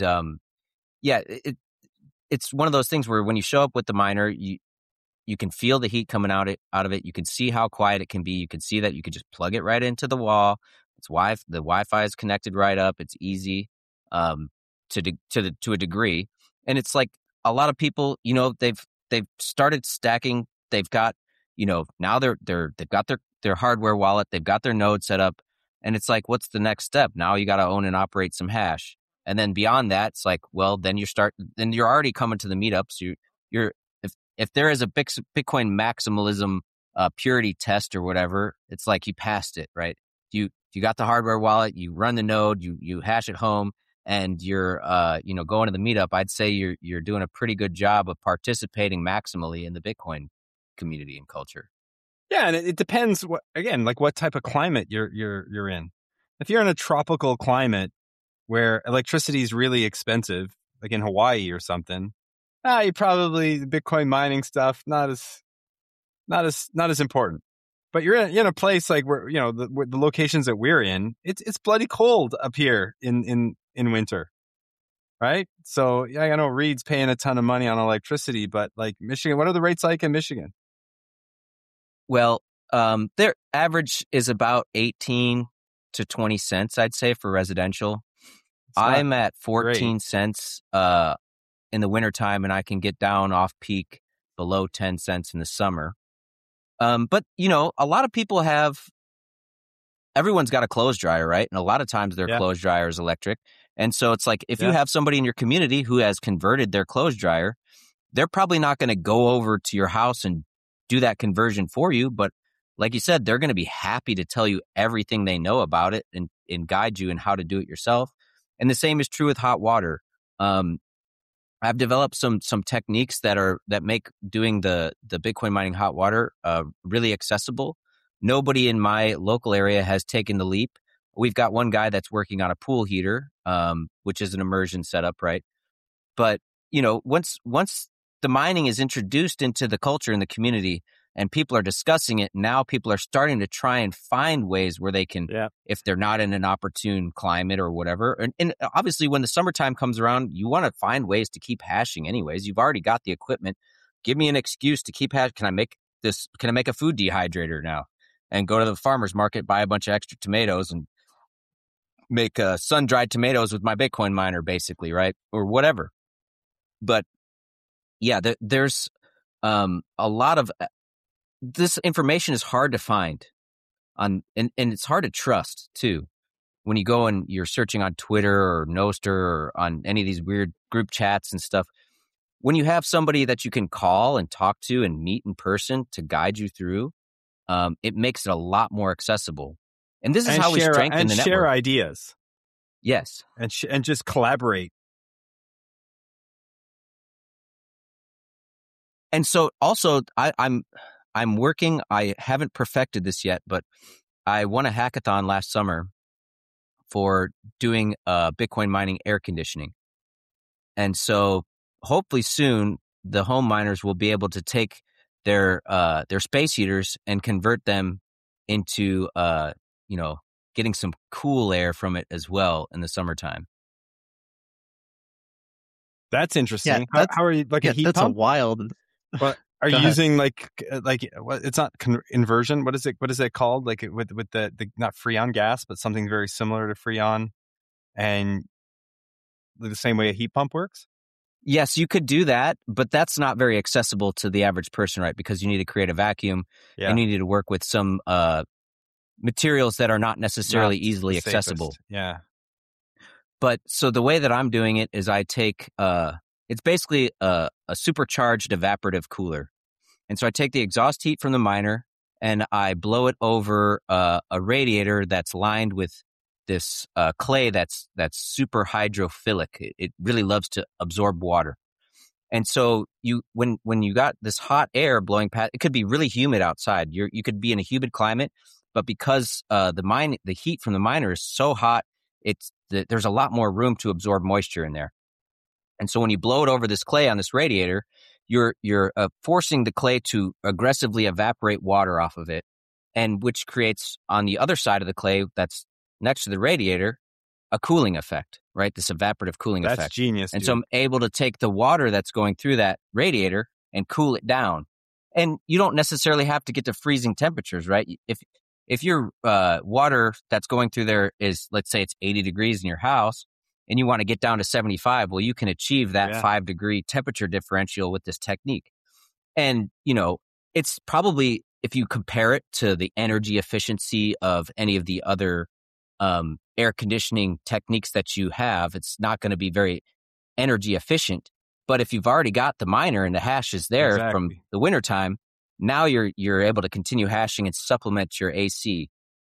it's one of those things where when you show up with the miner, you can feel the heat coming out of it. You can see how quiet it can be. You can see that you could just plug it right into the wall. The Wi-Fi is connected right up. It's easy to a degree. And it's like a lot of people, they've started stacking. They've got, now they've got their hardware wallet. They've got their node set up. And it's like, what's the next step? Now you got to own and operate some hash. And then beyond that, it's like, well, then you're already coming to the meetups. If there is a Bitcoin maximalism purity test or whatever, it's like you passed it, right? You got the hardware wallet, you run the node, you hash at home, and you're going to the meetup. I'd say you're doing a pretty good job of participating maximally in the Bitcoin community and culture.
Yeah, and it depends what type of climate you're in. If you're in a tropical climate where electricity is really expensive, like in Hawaii or something, you probably the Bitcoin mining stuff not as important. But you're in a place like where the locations that we're in, it's bloody cold up here in winter, right? So yeah, I know Reed's paying a ton of money on electricity, but like Michigan, what are the rates like in Michigan?
Well, their average is about 18 to 20 cents, I'd say, for residential. I'm at 14 cents in the wintertime, and I can get down off peak below 10 cents in the summer. But, a lot of people everyone's got a clothes dryer, right? And a lot of times their clothes dryer is electric. And so it's like, if you have somebody in your community who has converted their clothes dryer, they're probably not going to go over to your house and do that conversion for you. But like you said, they're going to be happy to tell you everything they know about it and guide you in how to do it yourself. And the same is true with hot water. I've developed some techniques that make doing the Bitcoin mining hot water really accessible. Nobody in my local area has taken the leap. We've got one guy that's working on a pool heater, which is an immersion setup, right? But once the mining is introduced into the culture and the community, and people are discussing it, now people are starting to try and find ways where they can, if they're not in an opportune climate or whatever. And obviously, when the summertime comes around, you want to find ways to keep hashing anyways. You've already got the equipment. Give me an excuse to keep hashing. Can I make a food dehydrator now? And go to the farmer's market, buy a bunch of extra tomatoes, and make sun-dried tomatoes with my Bitcoin miner, basically, right? Or whatever. But yeah, there's a lot of this information is hard to find and it's hard to trust too. When you go and you're searching on Twitter or Nostr or on any of these weird group chats and stuff, when you have somebody that you can call and talk to and meet in person to guide you through, it makes it a lot more accessible. And this is how we strengthen the network.
And share ideas.
Yes.
And just collaborate.
And so also I'm working, I haven't perfected this yet, but I won a hackathon last summer for doing Bitcoin mining air conditioning. And so hopefully soon the home miners will be able to take their space heaters and convert them into getting some cool air from it as well in the summertime.
That's interesting.
Yeah,
how are you, like a heat pump?
That's a wild.
But are you using like what? It's not inversion. What is it called? Like with the not Freon gas, but something very similar to Freon, and the same way a heat pump works.
Yes, you could do that, but that's not very accessible to the average person, right? Because you need to create a vacuum, and you need to work with some materials that are not necessarily easily accessible.
Yeah.
But so the way that I'm doing it is I take it's basically a supercharged evaporative cooler. And so I take the exhaust heat from the miner and I blow it over a radiator that's lined with this clay that's super hydrophilic. It really loves to absorb water. And so when you got this hot air blowing past, it could be really humid outside. You could be in a humid climate, but because the heat from the miner is so hot, there's a lot more room to absorb moisture in there. And so when you blow it over this clay on this radiator, you're forcing the clay to aggressively evaporate water off of it, and which creates on the other side of the clay that's next to the radiator a cooling effect, right? This evaporative cooling effect.
That's genius.
And so I'm able to take the water that's going through that radiator and cool it down. And you don't necessarily have to get to freezing temperatures, right? If your water that's going through there is, let's say it's 80 degrees in your house, and you want to get down to 75, well, you can achieve that 5-degree temperature differential with this technique. And, it's probably, if you compare it to the energy efficiency of any of the other air conditioning techniques that you have, it's not going to be very energy efficient. But if you've already got the miner and the hash is there from the wintertime, now you're able to continue hashing and supplement your AC.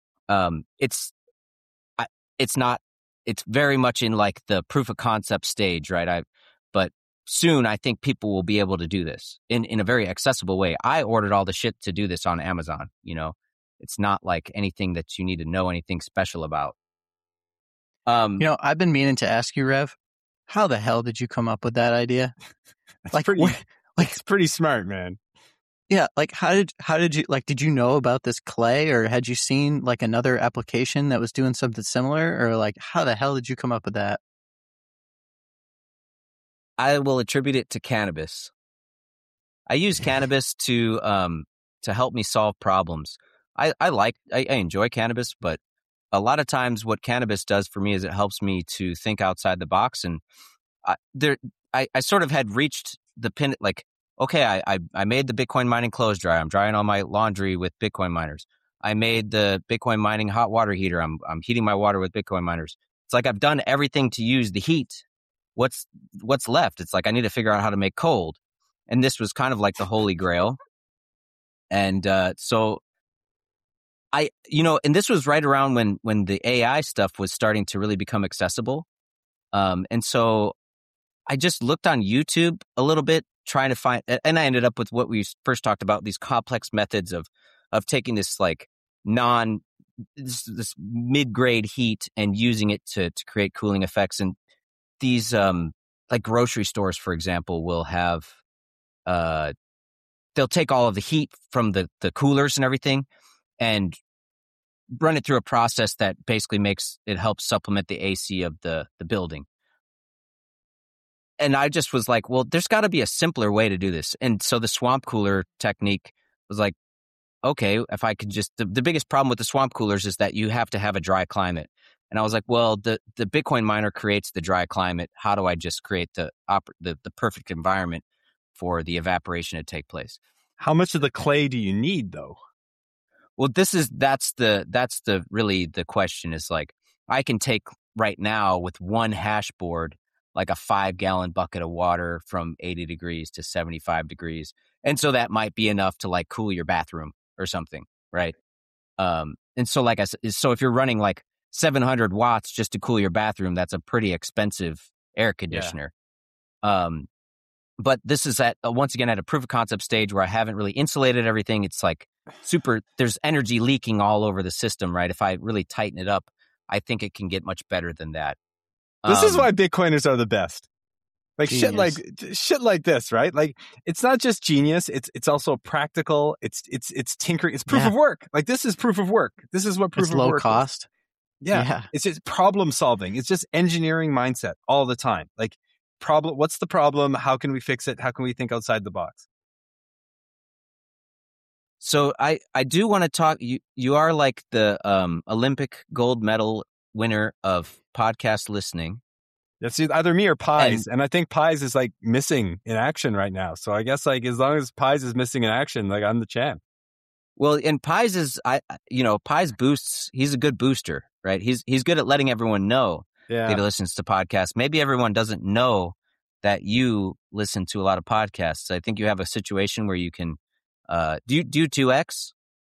It's very much in like the proof of concept stage, right? But soon I think people will be able to do this in a very accessible way. I ordered all the shit to do this on Amazon. It's not like anything that you need to know anything special about.
I've been meaning to ask you, Rev, how the hell did you come up with that idea?
It's pretty smart, man.
Yeah, like how did you did you know about this clay, or had you seen like another application that was doing something similar, or like how the hell did you come up with that?
I will attribute it to cannabis. I use cannabis to help me solve problems. I enjoy cannabis, but a lot of times what cannabis does for me is it helps me to think outside the box. And I sort of had reached the pin, like, okay, I made the Bitcoin mining clothes dryer. I'm drying all my laundry with Bitcoin miners. I made the Bitcoin mining hot water heater. I'm heating my water with Bitcoin miners. It's like I've done everything to use the heat. What's left? It's like I need to figure out how to make cold. And this was kind of like the holy grail. And so and this was right around when the AI stuff was starting to really become accessible. And so I just looked on YouTube a little bit, trying to find, and I ended up with what we first talked about, these complex methods of taking this like this mid-grade heat and using it to create cooling effects. And these, like grocery stores, for example, will have, they'll take all of the heat from the coolers and everything and run it through a process that basically helps supplement the AC of the building. And I just was like, well, there's got to be a simpler way to do this. And so the swamp cooler technique was like, okay, if I could just, the biggest problem with the swamp coolers is that you have to have a dry climate. And I was like, well, the Bitcoin miner creates the dry climate. How do I just create the perfect environment for the evaporation to take place?
How much of the clay do you need, though?
Well, that's really the question, is like, I can take right now with one hash board, like a 5-gallon bucket of water from 80 degrees to 75 degrees. And so that might be enough to like cool your bathroom or something. Right. And so like I said, so if you're running like 700 watts just to cool your bathroom, that's a pretty expensive air conditioner. Yeah. But this is once again at a proof of concept stage where I haven't really insulated everything. It's like there's energy leaking all over the system, right? If I really tighten it up, I think it can get much better than that.
This is why Bitcoiners are the best. Like genius. shit like this, right? Like, it's not just genius. It's also practical. It's tinkering. It's proof of work. Like, this is proof of work. This is what proof of work is.
It's low cost.
Yeah. It's just problem solving. It's just engineering mindset all the time. Like, what's the problem? How can we fix it? How can we think outside the box?
So I do want to talk. You are like the Olympic gold medal winner of podcast listening.
It's either me or Pies, and I think Pies is like missing in action right now. So I guess like as long as Pies is missing in action, like I'm the champ.
Well, and Pies is Pies boosts. He's a good booster, right? He's good at letting everyone know that he listens to podcasts. Maybe everyone doesn't know that you listen to a lot of podcasts. I think you have a situation where you can do you 2x?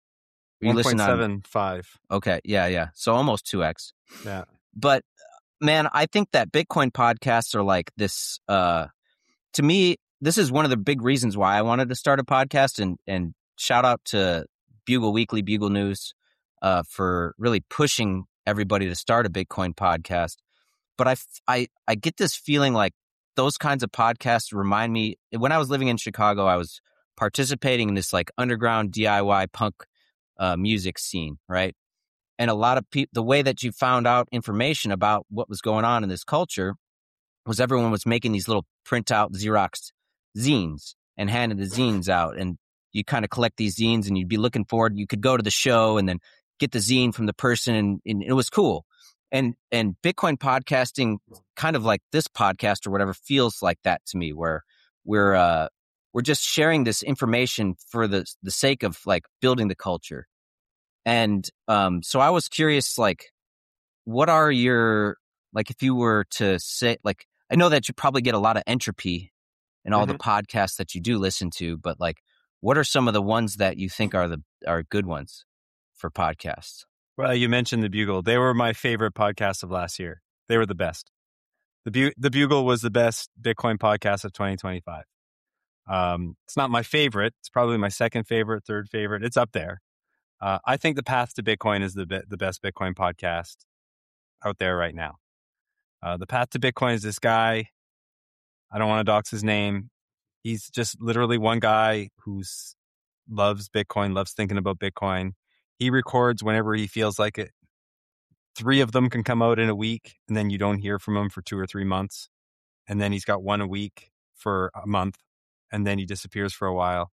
1.75.
Okay, yeah. So almost 2x.
Yeah.
But man, I think that Bitcoin podcasts are like this. To me, this is one of the big reasons why I wanted to start a podcast. And shout out to Bugle Weekly, Bugle News, for really pushing everybody to start a Bitcoin podcast. But I get this feeling like those kinds of podcasts remind me, when I was living in Chicago, I was participating in this like underground DIY punk music scene, right? And a lot of people, the way that you found out information about what was going on in this culture was everyone was making these little printout Xerox zines and handing the zines out. And you kind of collect these zines and you'd be looking forward. You could go to the show and then get the zine from the person, and it was cool. And Bitcoin podcasting, kind of like this podcast or whatever, feels like that to me, where we're just sharing this information for the sake of like building the culture. And so I was curious, like, what are your, like, if you were to say, like, I know that you probably get a lot of entropy in all the podcasts that you do listen to, but like, what are some of the ones that you think are good ones for podcasts?
Well, you mentioned the Bugle. They were my favorite podcast of last year. They were the best. The Bugle was the best Bitcoin podcast of 2025. It's not my favorite. It's probably my second favorite, third favorite. It's up there. I think The Path to Bitcoin is the best Bitcoin podcast out there right now. The Path to Bitcoin is this guy. I don't want to dox his name. He's just literally one guy who loves Bitcoin, loves thinking about Bitcoin. He records whenever he feels like it. 3 of them can come out in a week, and then you don't hear from him for 2 or 3 months. And then he's got one a week for a month, and then he disappears for a while.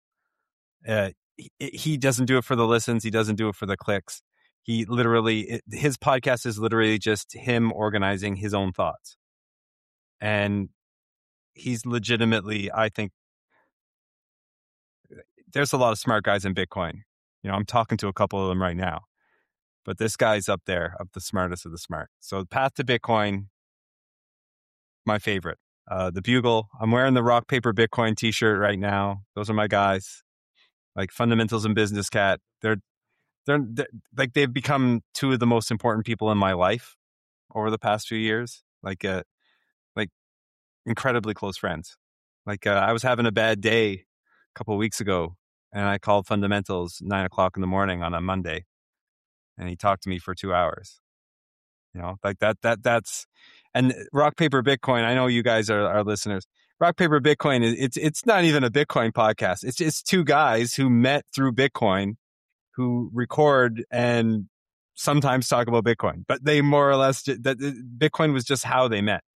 He doesn't do it for the listens. He doesn't do it for the clicks. His podcast is literally just him organizing his own thoughts. And he's legitimately, I think, there's a lot of smart guys in Bitcoin. You know, I'm talking to a couple of them right now, but this guy's up there, of the smartest of the smart. So Path to Bitcoin, my favorite. The Bugle, I'm wearing the Rock Paper Bitcoin t-shirt right now. Those are my guys. Like Fundamentals and Business Cat. They're like they've become two of the most important people in my life over the past few years. Like incredibly close friends. Like I was having a bad day a couple of weeks ago, and I called Fundamentals 9:00 in the morning on a Monday, and he talked to me for 2 hours. You know, like that's, and Rock Paper Bitcoin. I know you guys are listeners. Rock Paper Bitcoin it's not even a Bitcoin podcast. It's two guys who met through Bitcoin, who record and sometimes talk about Bitcoin, but they more or less that Bitcoin was just how they met.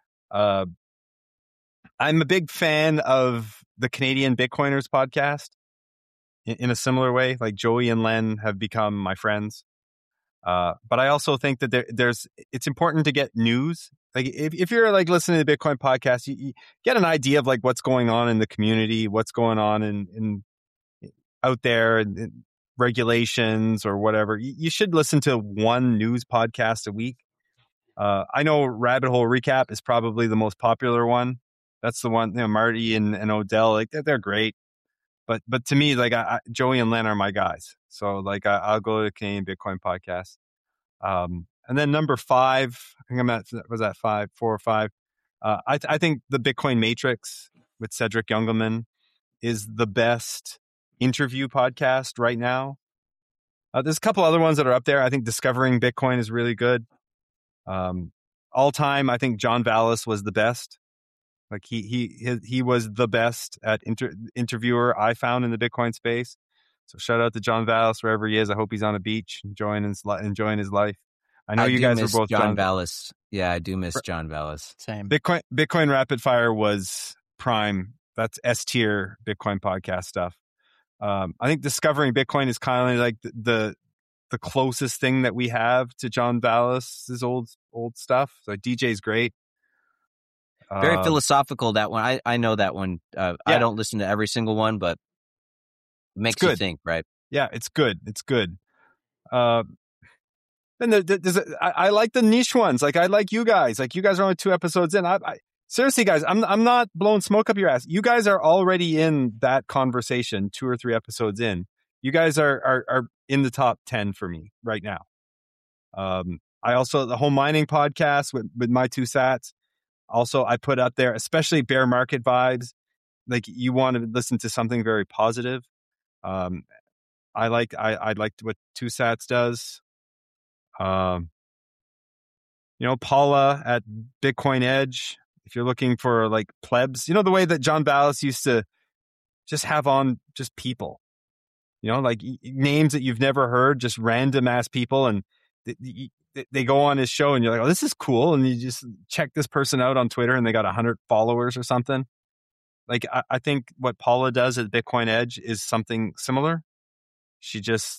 I'm a big fan of the Canadian Bitcoiners podcast in a similar way. Like Joey and Len have become my friends. But I also think that it's important to get news. Like if you're like listening to the Bitcoin podcast, you get an idea of like what's going on in the community, what's going on in out there, in regulations or whatever. You should listen to one news podcast a week. I know Rabbit Hole Recap is probably the most popular one. That's the one, Marty and Odell, like they're great. But to me, like Joey and Len are my guys. So like I'll go to the Canadian Bitcoin podcast. And then number 5, I think I'm at, was that 4 or 5? I think the Bitcoin Matrix with Cedric Youngelman is the best interview podcast right now. There's a couple other ones that are up there. I think Discovering Bitcoin is really good. All time, I think John Vallis was the best. Like he was the best at interviewer I found in the Bitcoin space. So shout out to John Vallis wherever he is. I hope he's on a beach enjoying his life. I know you guys were both
John Vallis. Yeah, I do miss John Vallis.
Same.
Bitcoin Rapid Fire was prime. That's S tier Bitcoin podcast stuff. I think Discovering Bitcoin is kind of like the closest thing that we have to John Vallis's old stuff. So DJ's great.
Very philosophical, that one. I know that one. Yeah. I don't listen to every single one, but it makes you think, right?
Yeah, it's good. It's good. Then I like the niche ones. Like I like you guys. Like you guys are only 2 episodes in. I seriously, guys, I'm not blowing smoke up your ass. You guys are already in that conversation 2 or 3 episodes in. You guys are in the top 10 for me right now. I also, the Home Mining podcast with my 2 sats. Also, I put up there, especially bear market vibes. Like you want to listen to something very positive. I like what 2 sats does. Paula at Bitcoin Edge. If you're looking for like plebs, the way that John Vallis used to just have on just people, like names that you've never heard, just random ass people, and they go on his show and you're like, oh, this is cool. And you just check this person out on Twitter and they got 100 followers or something. Like, I think what Paula does at Bitcoin Edge is something similar. She she'll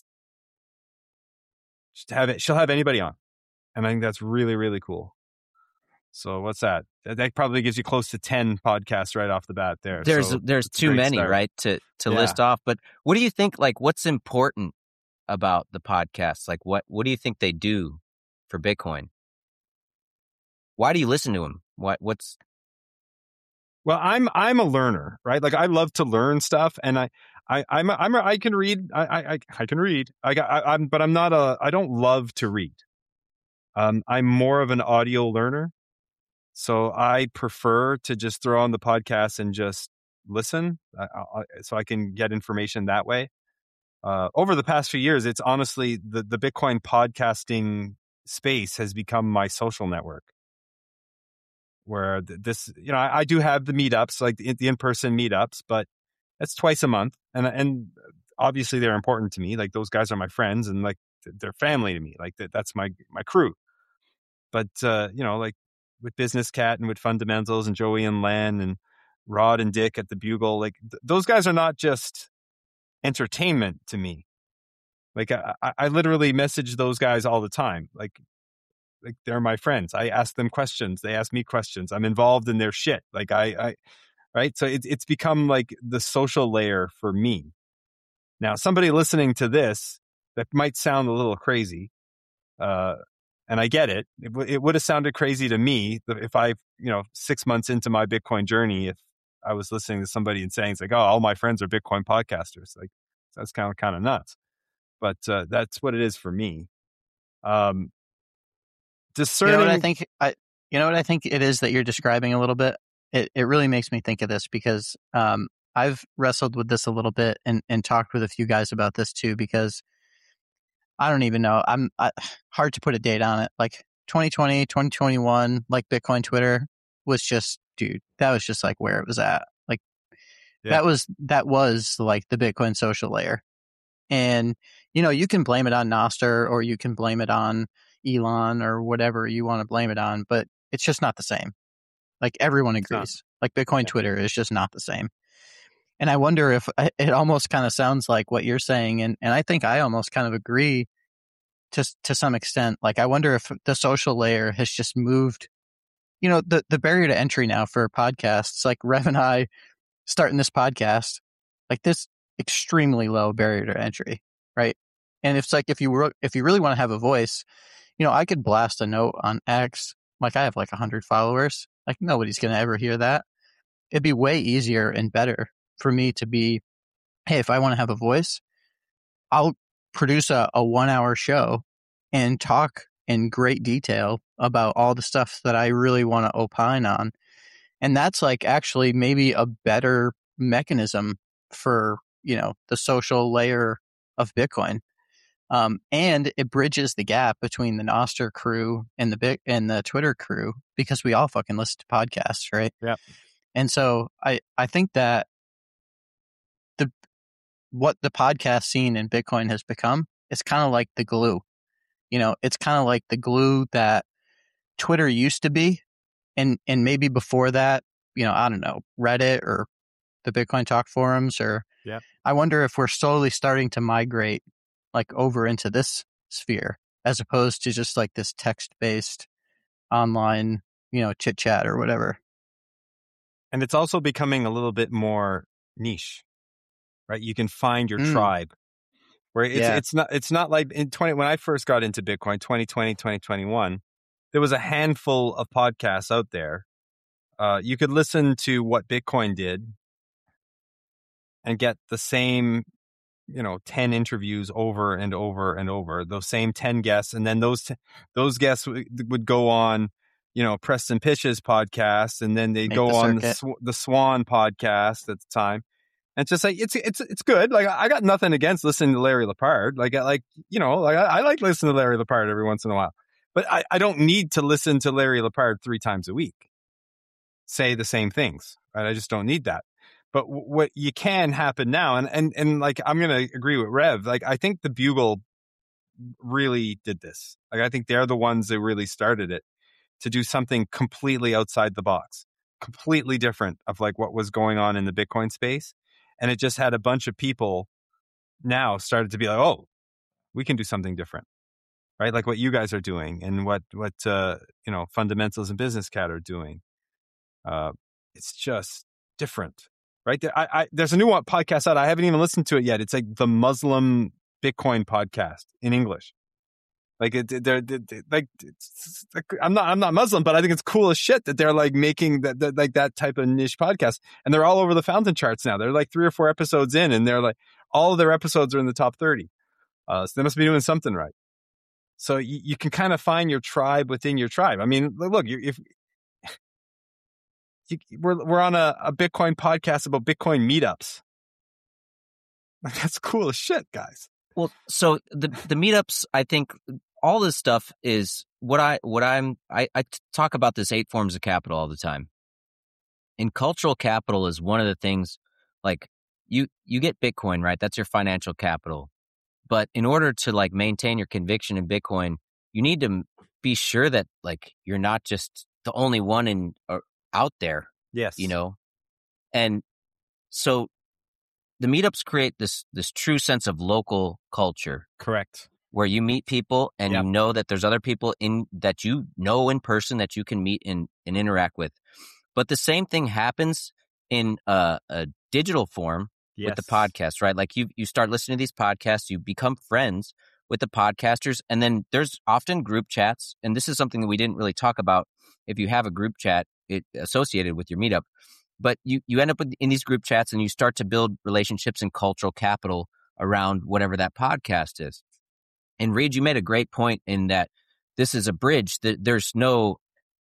have anybody on. And I think that's really, really cool. So what's that? That probably gives you close to 10 podcasts right off the bat there.
There's too many, start. Right? To list off. But what do you think, like, what's important about the podcasts? Like, what do you think they do for Bitcoin? Why do you listen to them? What's...
Well, I'm a learner, right? Like I love to learn stuff, and I can read. I can read. But I'm not I don't love to read. I'm more of an audio learner, so I prefer to just throw on the podcast and just listen, so I can get information that way. Over the past few years, it's honestly the Bitcoin podcasting space has become my social network. Where this, I do have the meetups, like the in-person meetups, but that's twice a month. And obviously they're important to me. Like those guys are my friends and like they're family to me. Like that's my crew. But, like with Business Cat and with Fundamentals and Joey and Len and Rod and Dick at the Bugle, like those guys are not just entertainment to me. Like I literally message those guys all the time. Like they're my friends. I ask them questions. They ask me questions. I'm involved in their shit. Like right. So it's become like the social layer for me. Now, somebody listening to this, that might sound a little crazy. And I get it. It would have sounded crazy to me if 6 months into my Bitcoin journey, if I was listening to somebody and saying it's like, oh, all my friends are Bitcoin podcasters. Like that's kind of nuts. but that's what it is for me.
You
Discerning.
know what I think it is that you're describing a little bit? It really makes me think of this because I've wrestled with this a little bit and talked with a few guys about this too, because I don't even know. Hard to put a date on it. Like 2020, 2021, like Bitcoin Twitter was just, dude, that was just like where it was at. Like that was like the Bitcoin social layer. And, you can blame it on Nostr or you can blame it on Elon or whatever you want to blame it on, but it's just not the same. Like everyone agrees. Like Bitcoin Twitter is just not the same. And I wonder if it almost kind of sounds like what you're saying. And I think I almost kind of agree to some extent. Like I wonder if the social layer has just moved, the barrier to entry now for podcasts, like Rev and I starting this podcast, like this extremely low barrier to entry, right? And it's like if you really want to have a voice, I could blast a note on X. Like I have like 100 followers. Like nobody's going to ever hear that. It'd be way easier and better for me to be, hey, if I want to have a voice, I'll produce a 1-hour show and talk in great detail about all the stuff that I really want to opine on. And that's like actually maybe a better mechanism for, the social layer of Bitcoin. And it bridges the gap between the Nostr crew and the Twitter crew, because we all fucking listen to podcasts, right?
Yeah.
And so I think that what the podcast scene in Bitcoin has become is kind of like the glue. It's kind of like the glue that Twitter used to be. And maybe before that, I don't know, Reddit or the Bitcoin Talk forums, or I wonder if we're slowly starting to migrate like over into this sphere as opposed to just like this text-based online, chit chat or whatever.
And it's also becoming a little bit more niche, right? You can find your tribe where it's not like when I first got into Bitcoin, 2020, 2021, there was a handful of podcasts out there. You could listen to what Bitcoin did and get the same, 10 interviews over and over and over, those same 10 guests. And then those guests would go on, Preston Pitch's podcast, and then they go on the Swan podcast at the time. And it's just like, it's good. Like I got nothing against listening to Larry Lepard. I like listening to Larry Lepard every once in a while, but I don't need to listen to Larry Lepard 3 times a week, say the same things, right? I just don't need that. But what you can happen now, and like, I'm going to agree with Rev. Like, I think the Bugle really did this. Like, I think they're the ones that really started it, to do something completely outside the box, completely different of like what was going on in the Bitcoin space. And it just had a bunch of people now started to be like, oh, we can do something different, right? Like what you guys are doing and what Fundamentals and Business Cat are doing. It's just different, right? There's a new podcast out. I haven't even listened to it yet. It's like the Muslim Bitcoin podcast in English. Like I'm not Muslim, but I think it's cool as shit that they're like making that type of niche podcast, and they're all over the Fountain charts now. They're like 3 or 4 episodes in, and they're like all of their episodes are in the top 30. So they must be doing something right. So you can kind of find your tribe within your tribe. I mean, look, we're on a Bitcoin podcast about Bitcoin meetups. That's cool as shit, guys.
Well, so the meetups, I think all this stuff is I talk about this 8 forms of capital all the time. And cultural capital is one of the things, like you get Bitcoin, right? That's your financial capital. But in order to like maintain your conviction in Bitcoin, you need to be sure that like you're not just the only one out there.
Yes.
And so the meetups create this true sense of local culture.
Correct.
Where you meet people and you know that there's other people that you know in person that you can meet and interact with. But the same thing happens in a digital form with the podcast, right? Like you start listening to these podcasts, you become friends with the podcasters, and then there's often group chats. And this is something that we didn't really talk about. If you have a group chat associated with your meetup, but you end up in these group chats and you start to build relationships and cultural capital around whatever that podcast is. And Reed, you made a great point in that this is a bridge. That there's no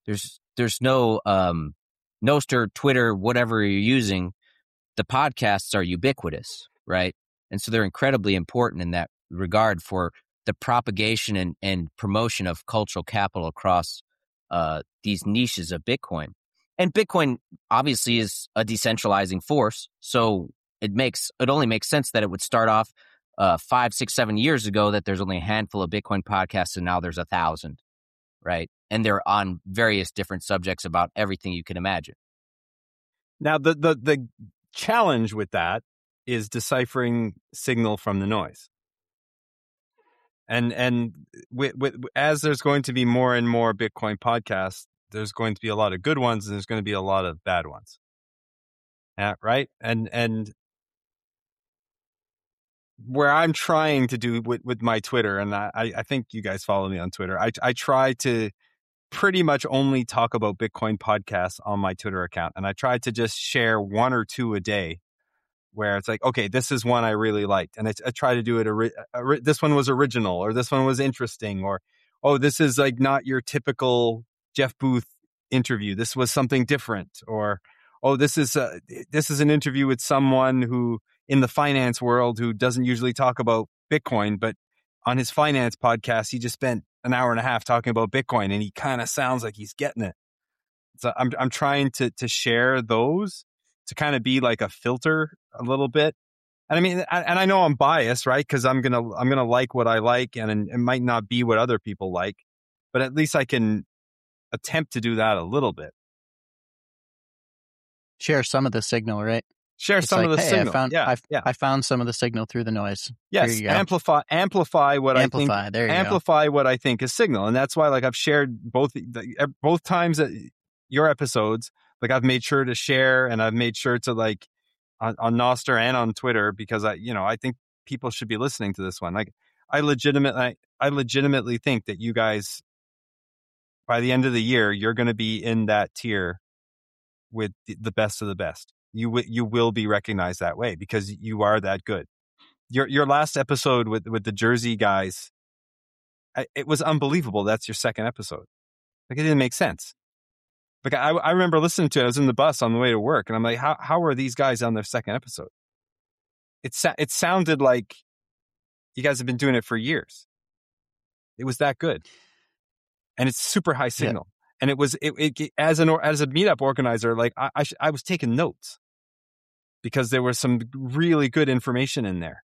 Nostr, Twitter, whatever you're using. The podcasts are ubiquitous, right? And so they're incredibly important in that regard for the propagation and promotion of cultural capital across these niches of Bitcoin. And Bitcoin obviously is a decentralizing force, so it only makes sense that it would start off 5, 6, 7 years ago that there's only a handful of Bitcoin podcasts, and now there's 1,000, right? And they're on various different subjects about everything you can imagine.
Now, the challenge with that is deciphering signal from the noise. And as there's going to be more and more Bitcoin podcasts, there's going to be a lot of good ones, and there's going to be a lot of bad ones. Right? And where I'm trying to do with my Twitter, and I think you guys follow me on Twitter, I try to pretty much only talk about Bitcoin podcasts on my Twitter account. And I try to just share 1 or 2 a day where it's like, okay, this is one I really liked. And I try to do it, this one was original, or this one was interesting, or, oh, this is like not your typical Jeff Booth interview. This was something different. Or, oh, this is an interview with someone who in the finance world who doesn't usually talk about Bitcoin, but on his finance podcast, he just spent an hour and a half talking about Bitcoin, and he kind of sounds like he's getting it. So I'm trying to share those to kind of be like a filter a little bit. And I mean, and I know I'm biased, right? Because I'm gonna like what I like, and it might not be what other people like, but at least I can attempt to do that a little bit.
Share some of the signal, right?
Share
It's
some
like,
of the
hey,
signal.
I found some of the signal through the noise.
Yes,
Here you go.
amplify what I think.
There you
amplify what I think is signal, and that's why, like, I've shared both times that your episodes. Like, I've made sure to share, and I've made sure to, like, on Nostr and on Twitter, because I think people should be listening to this one. Like, I legitimately think that you guys, by the end of the year, you're going to be in that tier with the best of the best. You will be recognized that way because you are that good. Your last episode with the Jersey guys, it was unbelievable. That's your second episode. Like, it didn't make sense. Like, I remember listening to it. I was in the bus on the way to work, and I'm like, how are these guys on their second episode? It sounded like you guys have been doing it for years. It was that good, and it's super high signal. Yeah. And it was as a meetup organizer, like I was taking notes because there was some really good information in there.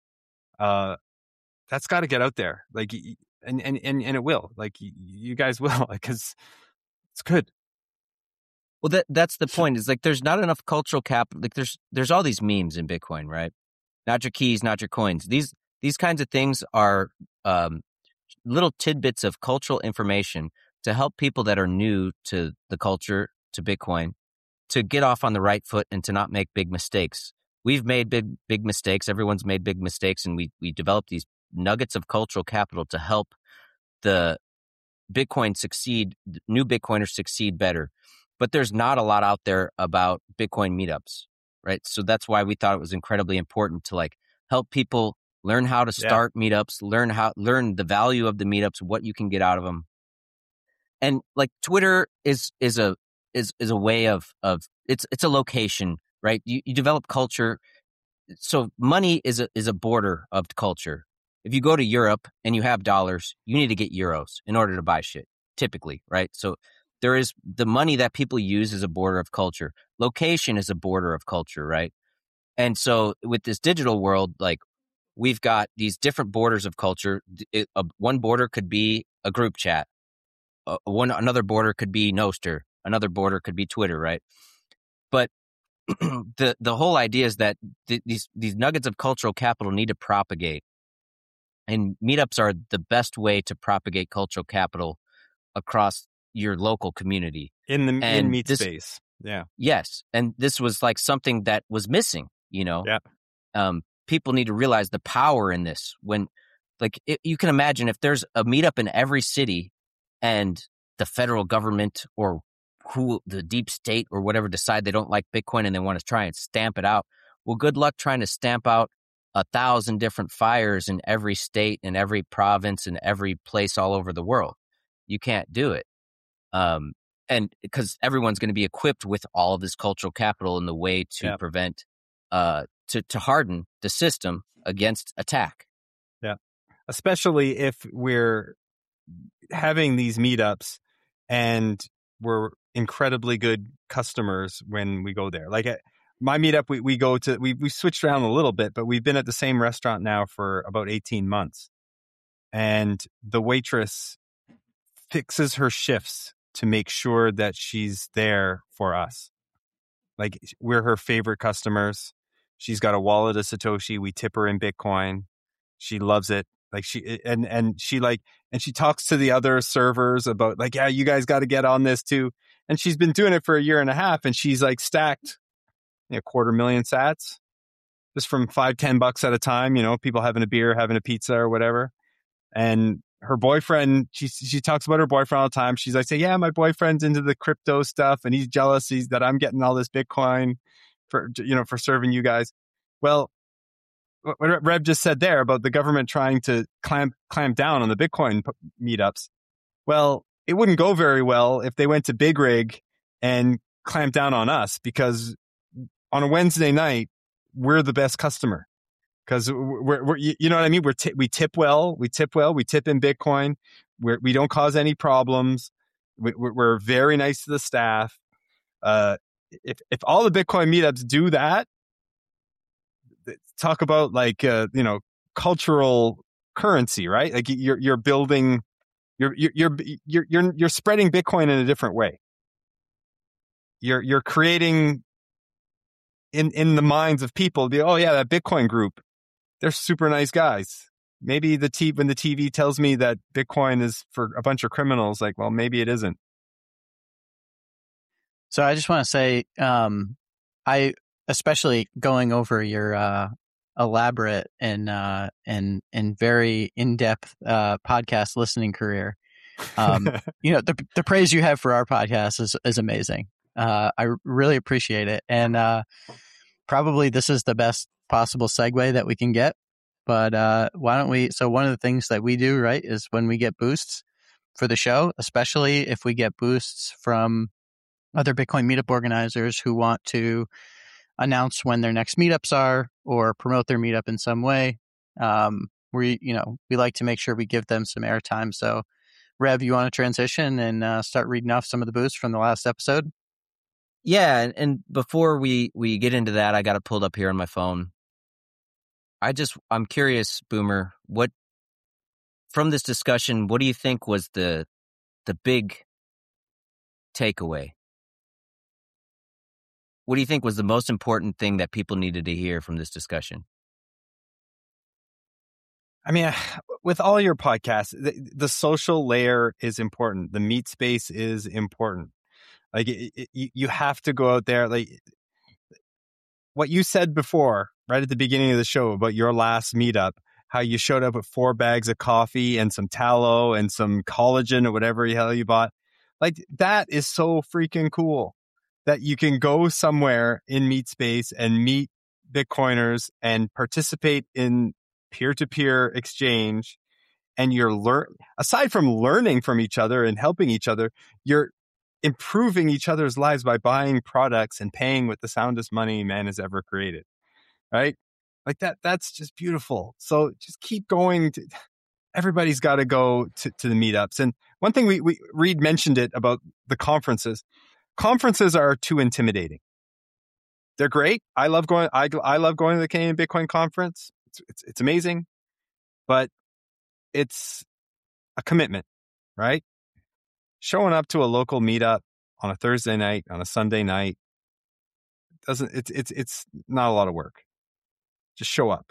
That's got to get out there, like, and it will, like, you guys will, because it's good.
Well, that's the point. Is like there's not enough cultural capital. Like there's all these memes in Bitcoin, right? Not your keys, not your coins. These kinds of things are little tidbits of cultural information to help people that are new to the culture, to Bitcoin, to get off on the right foot and to not make big mistakes. We've made big mistakes. Everyone's made big mistakes, and we develop these nuggets of cultural capital to help the Bitcoin succeed, new Bitcoiners succeed better. But there's not a lot out there about Bitcoin meetups, right? So that's why we thought it was incredibly important to, like, help people learn how to start meetups, learn the value of the meetups, what you can get out of them. And, like, Twitter is a way of it's a location, right? You develop culture. So money is a border of culture. If you go to Europe and you have dollars, you need to get euros in order to buy shit, typically, right? So there is the money that people use is a border of culture. Location is a border of culture, right? And so with this digital world, like, we've got these different borders of culture. One border could be a group chat. Another border could be Nostr. Another border could be Twitter, right? But the whole idea is that these nuggets of cultural capital need to propagate. And meetups are the best way to propagate cultural capital across your local community.
In meet space. Yeah.
Yes. And this was like something that was missing, Yeah. People need to realize the power in this. When, like, you can imagine if there's a meetup in every city and the federal government or the deep state or whatever decide they don't like Bitcoin and they want to try and stamp it out. Well, good luck trying to stamp out 1,000 different fires in every state, in every province, in every place all over the world. You can't do it. And because everyone's going to be equipped with all of this cultural capital in the way to prevent, to harden the system against attack.
Yeah. Especially if we're having these meetups and we're incredibly good customers when we go there. Like at my meetup, we go to, we switched around a little bit, but we've been at the same restaurant now for about 18 months. And the waitress fixes her shifts to make sure that she's there for us. Like we're her favorite customers. She's got a wallet of Satoshi. We tip her in Bitcoin. She loves it. Like she talks to the other servers about like, yeah, you guys got to get on this too. And she's been doing it for a year and a half, and she's like stacked $250,000 sats just from $5-10 at a time. People having a beer, having a pizza or whatever. And her boyfriend, she talks about her boyfriend all the time. She's like, yeah, my boyfriend's into the crypto stuff, and he's jealous that I'm getting all this Bitcoin for serving you guys. Well, what Rev just said there about the government trying to clamp down on the Bitcoin meetups. Well, it wouldn't go very well if they went to Big Rig and clamped down on us, because on a Wednesday night, we're the best customer. Because we're you know what I mean? We tip well. We tip in Bitcoin. We don't cause any problems. We're very nice to the staff. If all the Bitcoin meetups do that, talk about like cultural currency, right? Like you're building, you're spreading Bitcoin in a different way. You're creating in the minds of people. Oh yeah, that Bitcoin group. They're super nice guys. Maybe when the TV tells me that Bitcoin is for a bunch of criminals, like, well, maybe it isn't.
So I just want to say, I especially going over your elaborate and very in-depth podcast listening career. The praise you have for our podcast is amazing. I really appreciate it, and probably this is the best possible segue that we can get, but why don't we? So one of the things that we do, right, is when we get boosts for the show, especially if we get boosts from other Bitcoin meetup organizers who want to announce when their next meetups are or promote their meetup in some way, we like to make sure we give them some airtime. So Rev, you want to transition and start reading off some of the boosts from the last episode?
Yeah, and before we get into that, I got it pulled up here on my phone. I'm curious, Boomer, what from this discussion, what do you think was the big takeaway? What do you think was the most important thing that people needed to hear from this discussion?
I mean, with all your podcasts, the social layer is important. The meet space is important. Like you have to go out there. Like what you said before, right at the beginning of the show about your last meetup, how you showed up with 4 bags of coffee and some tallow and some collagen or whatever the hell you bought. Like that is so freaking cool that you can go somewhere in meet space and meet Bitcoiners and participate in peer-to-peer exchange. And aside from learning from each other and helping each other, you're improving each other's lives by buying products and paying with the soundest money man has ever created. Right? Like that's just beautiful. So just keep going. Everybody's got to go to the meetups. And one thing Reed mentioned it about the conferences. Conferences are too intimidating. They're great. I love going to the Canadian Bitcoin conference. It's amazing, but it's a commitment, right? Showing up to a local meetup on a Thursday night, on a Sunday night, it's not a lot of work. Just show up.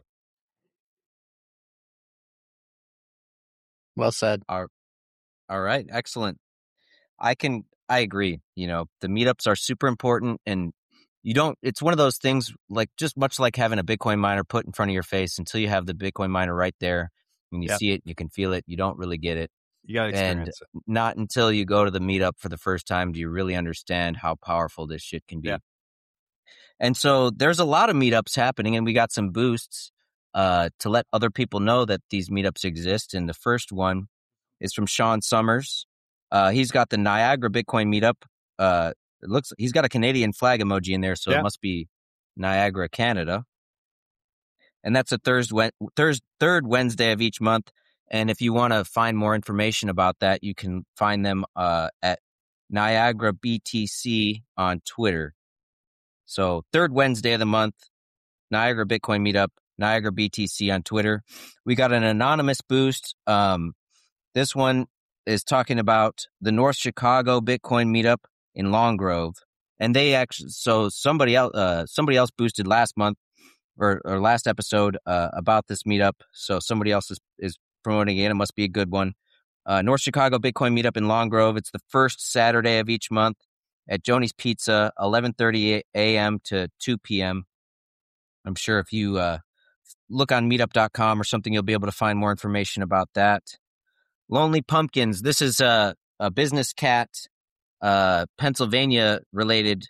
Well said.
All right. Excellent. I agree. The meetups are super important, and it's one of those things like just much like having a Bitcoin miner put in front of your face. Until you have the Bitcoin miner right there, when you see it, you can feel it. You don't really get it.
You got to experience it.
Not until you go to the meetup for the first time do you really understand how powerful this shit can be. Yeah. And so there's a lot of meetups happening, and we got some boosts. to let other people know that these meetups exist. And the first one is from Sean Summers. He's got the Niagara Bitcoin meetup. It looks he's got a Canadian flag emoji in there, so It must be Niagara, Canada. And that's a third Wednesday of each month. And if you want to find more information about that, you can find them at Niagara BTC on Twitter. So third Wednesday of the month, Niagara Bitcoin meetup, Niagara BTC on Twitter. We got an anonymous boost. This one is talking about the North Chicago Bitcoin meetup in Long Grove. And they actually, so somebody else boosted last month or last episode about this meetup. So somebody else is promoting it. It must be a good one. North Chicago Bitcoin meetup in Long Grove. It's the first Saturday of each month at Joni's Pizza, 11:30 a.m. to 2 p.m. I'm sure if you look on meetup.com or something, you'll be able to find more information about that. Lonely Pumpkins. This is a Business Cat, Pennsylvania related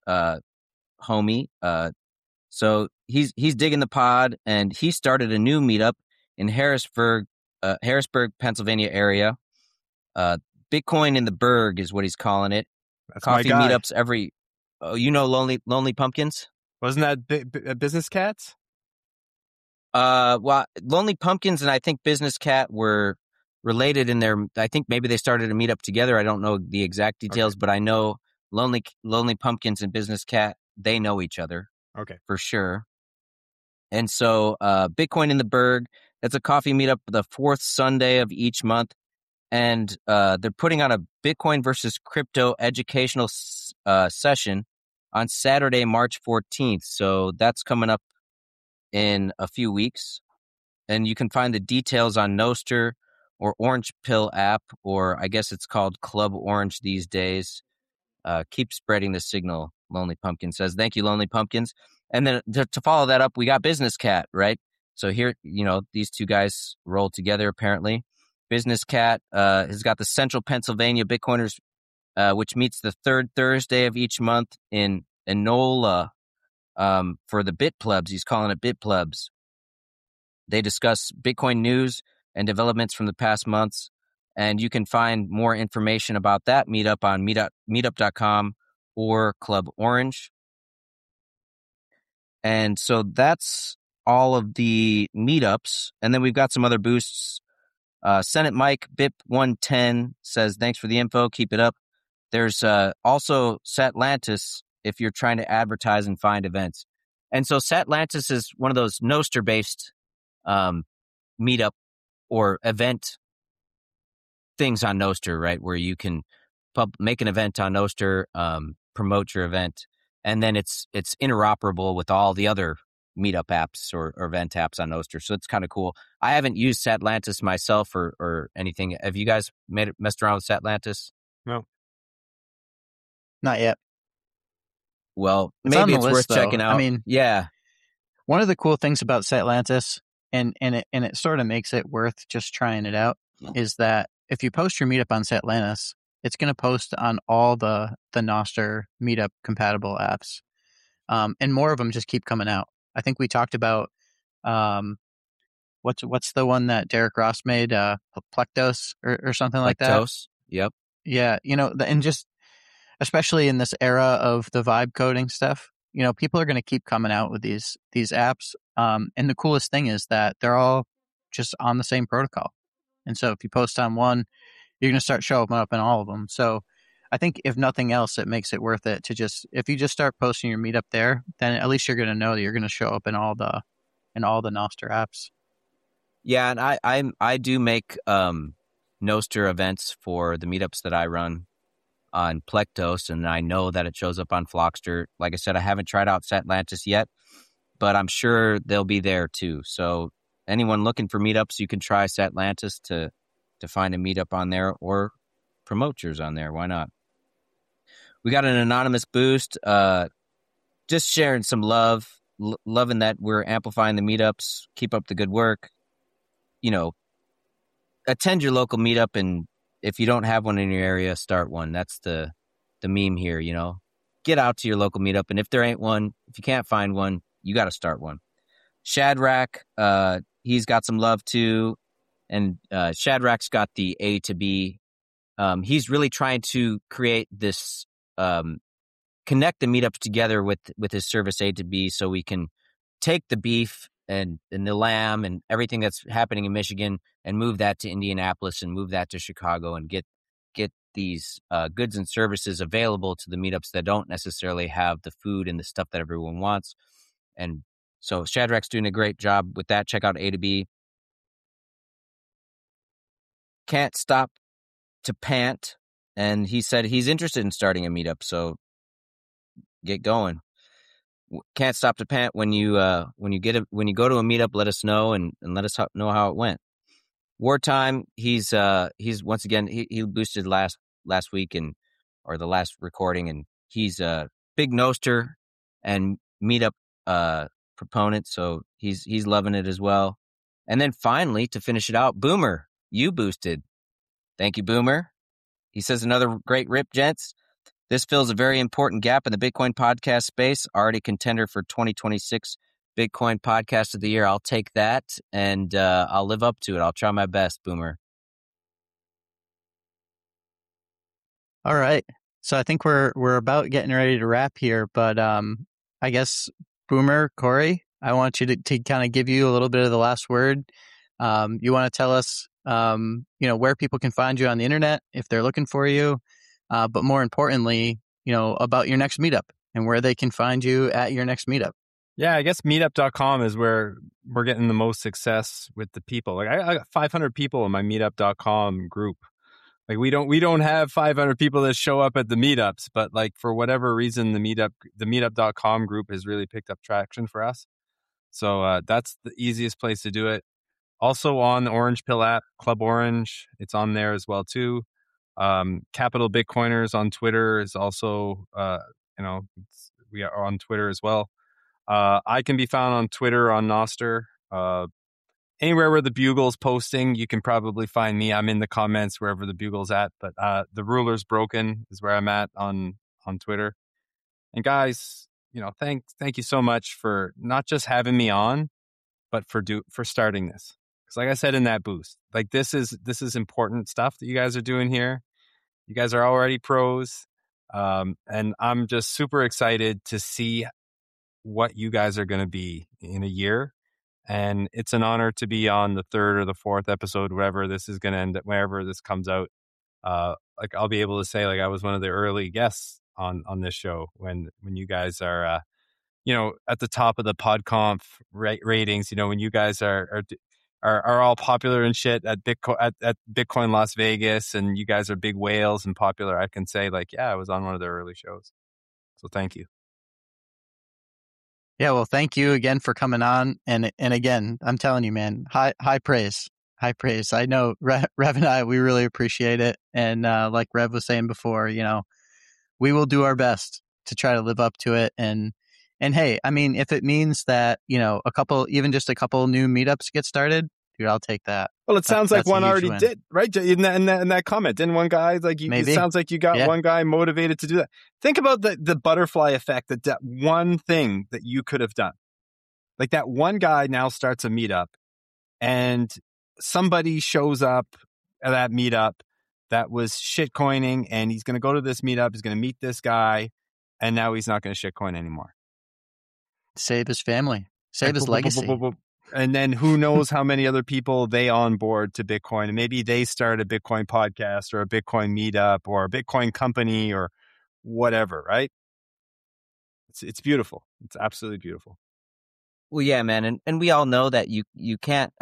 homie. So he's digging the pod, and he started a new meetup in Harrisburg, Pennsylvania area. Bitcoin in the Berg is what he's calling it.
That's
Coffee
my guy.
meetups every. Oh, you know Lonely Pumpkins?
Wasn't that Business Cats?
Well, Lonely Pumpkins and I think Business Cat were related in their. I think maybe they started a meetup together. I don't know the exact details, but I know Lonely Pumpkins and Business Cat, they know each other.
Okay,
for sure. And so, Bitcoin in the Berg. That's a coffee meetup the fourth Sunday of each month. And they're putting on a Bitcoin versus crypto educational session on Saturday, March 14th. So that's coming up in a few weeks. And you can find the details on Nostr or Orange Pill app, or I guess it's called Club Orange these days. Keep spreading the signal, Lonely Pumpkin says. Thank you, Lonely Pumpkins. And then to follow that up, we got Business Cat, right? So here, these two guys roll together apparently. Business Cat has got the Central Pennsylvania Bitcoiners, which meets the third Thursday of each month in Enola for the BitPlubs. He's calling it BitPlubs. They discuss Bitcoin news and developments from the past months. And you can find more information about that meetup on meetup.com or Club Orange. And so that's all of the meetups. And then we've got some other boosts. Senate Mike BIP110 says, thanks for the info. Keep it up. There's also Satlantis if you're trying to advertise and find events. And so Satlantis is one of those Nostr-based meetup or event things on Nostr, right? Where you can make an event on Nostr, promote your event, and then it's interoperable with all the other meetup apps or event apps on Nostr. So it's kind of cool. I haven't used Satlantis myself or anything. Have you guys messed around with Satlantis?
No.
Not yet.
Well,
It's
maybe
on the
it's
list,
worth checking
though.
out.
I mean,
yeah.
One of the cool things about Satlantis, and it sort of makes it worth just trying it out, is that if you post your meetup on Satlantis, it's going to post on all the Nostr meetup compatible apps, and more of them just keep coming out. I think we talked about what's the one that Derek Ross made, Plectos or something like that.
Plectos. Yep.
Yeah, and just especially in this era of the vibe coding stuff, people are going to keep coming out with these apps. And the coolest thing is that they're all just on the same protocol. And so if you post on one, you're going to start showing up in all of them. So I think if nothing else, it makes it worth it to if you just start posting your meetup there, then at least you're going to know that you're going to show up in all the Nostr apps.
Yeah, and I do make Nostr events for the meetups that I run on Plectos, and I know that it shows up on Flockster. Like I said, I haven't tried out Satlantis yet, but I'm sure they'll be there too. So anyone looking for meetups, you can try Satlantis to find a meetup on there or promote yours on there. Why not? We got an anonymous boost. Just sharing some love, loving that we're amplifying the meetups. Keep up the good work. Attend your local meetup, and if you don't have one in your area, start one. That's the meme here, Get out to your local meetup, and if there ain't one, if you can't find one, you got to start one. Shadrach, he's got some love too. And Shadrach's got the A to B. He's really trying to create this, connect the meetups together with his service A to B, so we can take the beef and the lamb and everything that's happening in Michigan and move that to Indianapolis and move that to Chicago and get these goods and services available to the meetups that don't necessarily have the food and the stuff that everyone wants. And so Shadrach's doing a great job with that. Check out A to B. Can't Stop to Pant, and he said he's interested in starting a meetup, so get going. Can't Stop to Pant. When you go to a meetup, let us know and let us know how it went. Wartime, he's once again he boosted last week or the last recording, and he's a big Nostr and meetup proponent, so he's loving it as well. And then finally, to finish it out, Boomer, you boosted. Thank you, Boomer. He says, another great rip, gents. This fills a very important gap in the Bitcoin podcast space. Already contender for 2026 Bitcoin Podcast of the Year. I'll take that, and I'll live up to it. I'll try my best, Boomer.
All right. So I think we're about getting ready to wrap here, but I guess Boomer, Corey, I want you to kind of give you a little bit of the last word. You want to tell us, where people can find you on the internet if they're looking for you, but more importantly, about your next meetup and where they can find you at your next meetup.
Yeah, I guess meetup.com is where we're getting the most success with the people. Like I got 500 people in my meetup.com group. Like we don't have 500 people that show up at the meetups, but like for whatever reason, the meetup.com group has really picked up traction for us. So that's the easiest place to do it. Also on the Orange Pill app, Club Orange, it's on there as well too. Capital Bitcoiners on Twitter is also, we are on Twitter as well. I can be found on Twitter on Nostr. Anywhere where the Bugle's posting, you can probably find me. I'm in the comments wherever the Bugle's at. But the Ruler's Broken is where I'm at on Twitter. And guys, thank you so much for not just having me on, but for starting this. Because like I said in that boost, like this is important stuff that you guys are doing here. You guys are already pros, and I'm just super excited to see what you guys are going to be in a year. And it's an honor to be on the 3rd or the 4th episode, wherever this is going to end up, wherever this comes out. Like I'll be able to say, like I was one of the early guests on this show when you guys are, at the top of the PodConf ratings. When you guys are all popular and shit at Bitcoin Las Vegas, and you guys are big whales and popular. I can say like, yeah, I was on one of their early shows. So thank you.
Yeah, well, thank you again for coming on. And again, I'm telling you, man, high praise. High praise. I know Rev and I, we really appreciate it. And like Rev was saying before, we will do our best to try to live up to it. And hey, I mean, if it means that, even just a couple new meetups get started, dude, I'll take that.
Well, it sounds like one already did, right? In that comment, didn't one guy it sounds like you got one guy motivated to do that. Think about the butterfly effect, that one thing that you could have done. Like that one guy now starts a meetup, and somebody shows up at that meetup that was shitcoining, and he's going to go to this meetup, he's going to meet this guy, and now he's not going to shitcoin anymore.
Save his family, save his legacy.
And then who knows how many other people they onboard to Bitcoin. And maybe they start a Bitcoin podcast or a Bitcoin meetup or a Bitcoin company or whatever, right? It's beautiful. It's absolutely beautiful.
Well, yeah, man. And we all know that you can't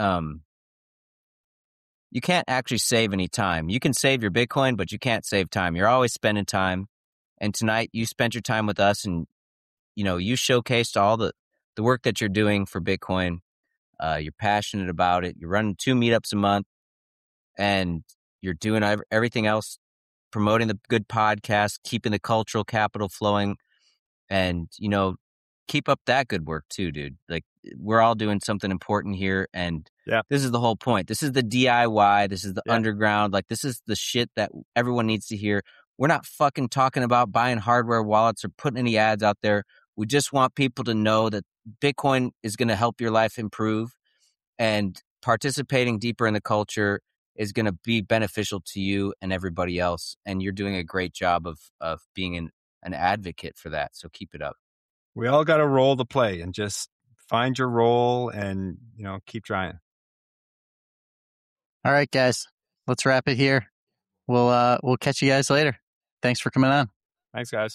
actually save any time. You can save your Bitcoin, but you can't save time. You're always spending time. And tonight you spent your time with us, and, you showcased all the work that you're doing for Bitcoin. You're passionate about it. You're running 2 meetups a month, and you're doing everything else, promoting the good podcast, keeping the cultural capital flowing, and, keep up that good work too, dude. Like, we're all doing something important here, and This is the whole point. This is the DIY. This is the underground. Like, this is the shit that everyone needs to hear. We're not fucking talking about buying hardware wallets or putting any ads out there. We just want people to know that Bitcoin is going to help your life improve, and participating deeper in the culture is going to be beneficial to you and everybody else. And you're doing a great job of being an advocate for that. So keep it up.
We all got a role to play, and just find your role and, keep trying.
All right, guys, let's wrap it here. We'll catch you guys later. Thanks for coming on.
Thanks, guys.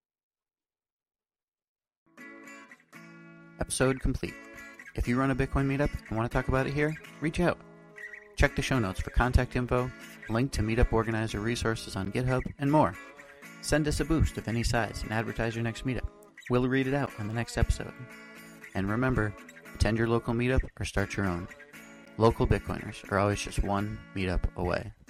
Episode complete. If you run a Bitcoin meetup and want to talk about it here, reach out. Check the show notes for contact info, link to meetup organizer resources on GitHub, and more. Send us a boost of any size and advertise your next meetup. We'll read it out on the next episode. And remember, attend your local meetup or start your own. Local Bitcoiners are always just one meetup away.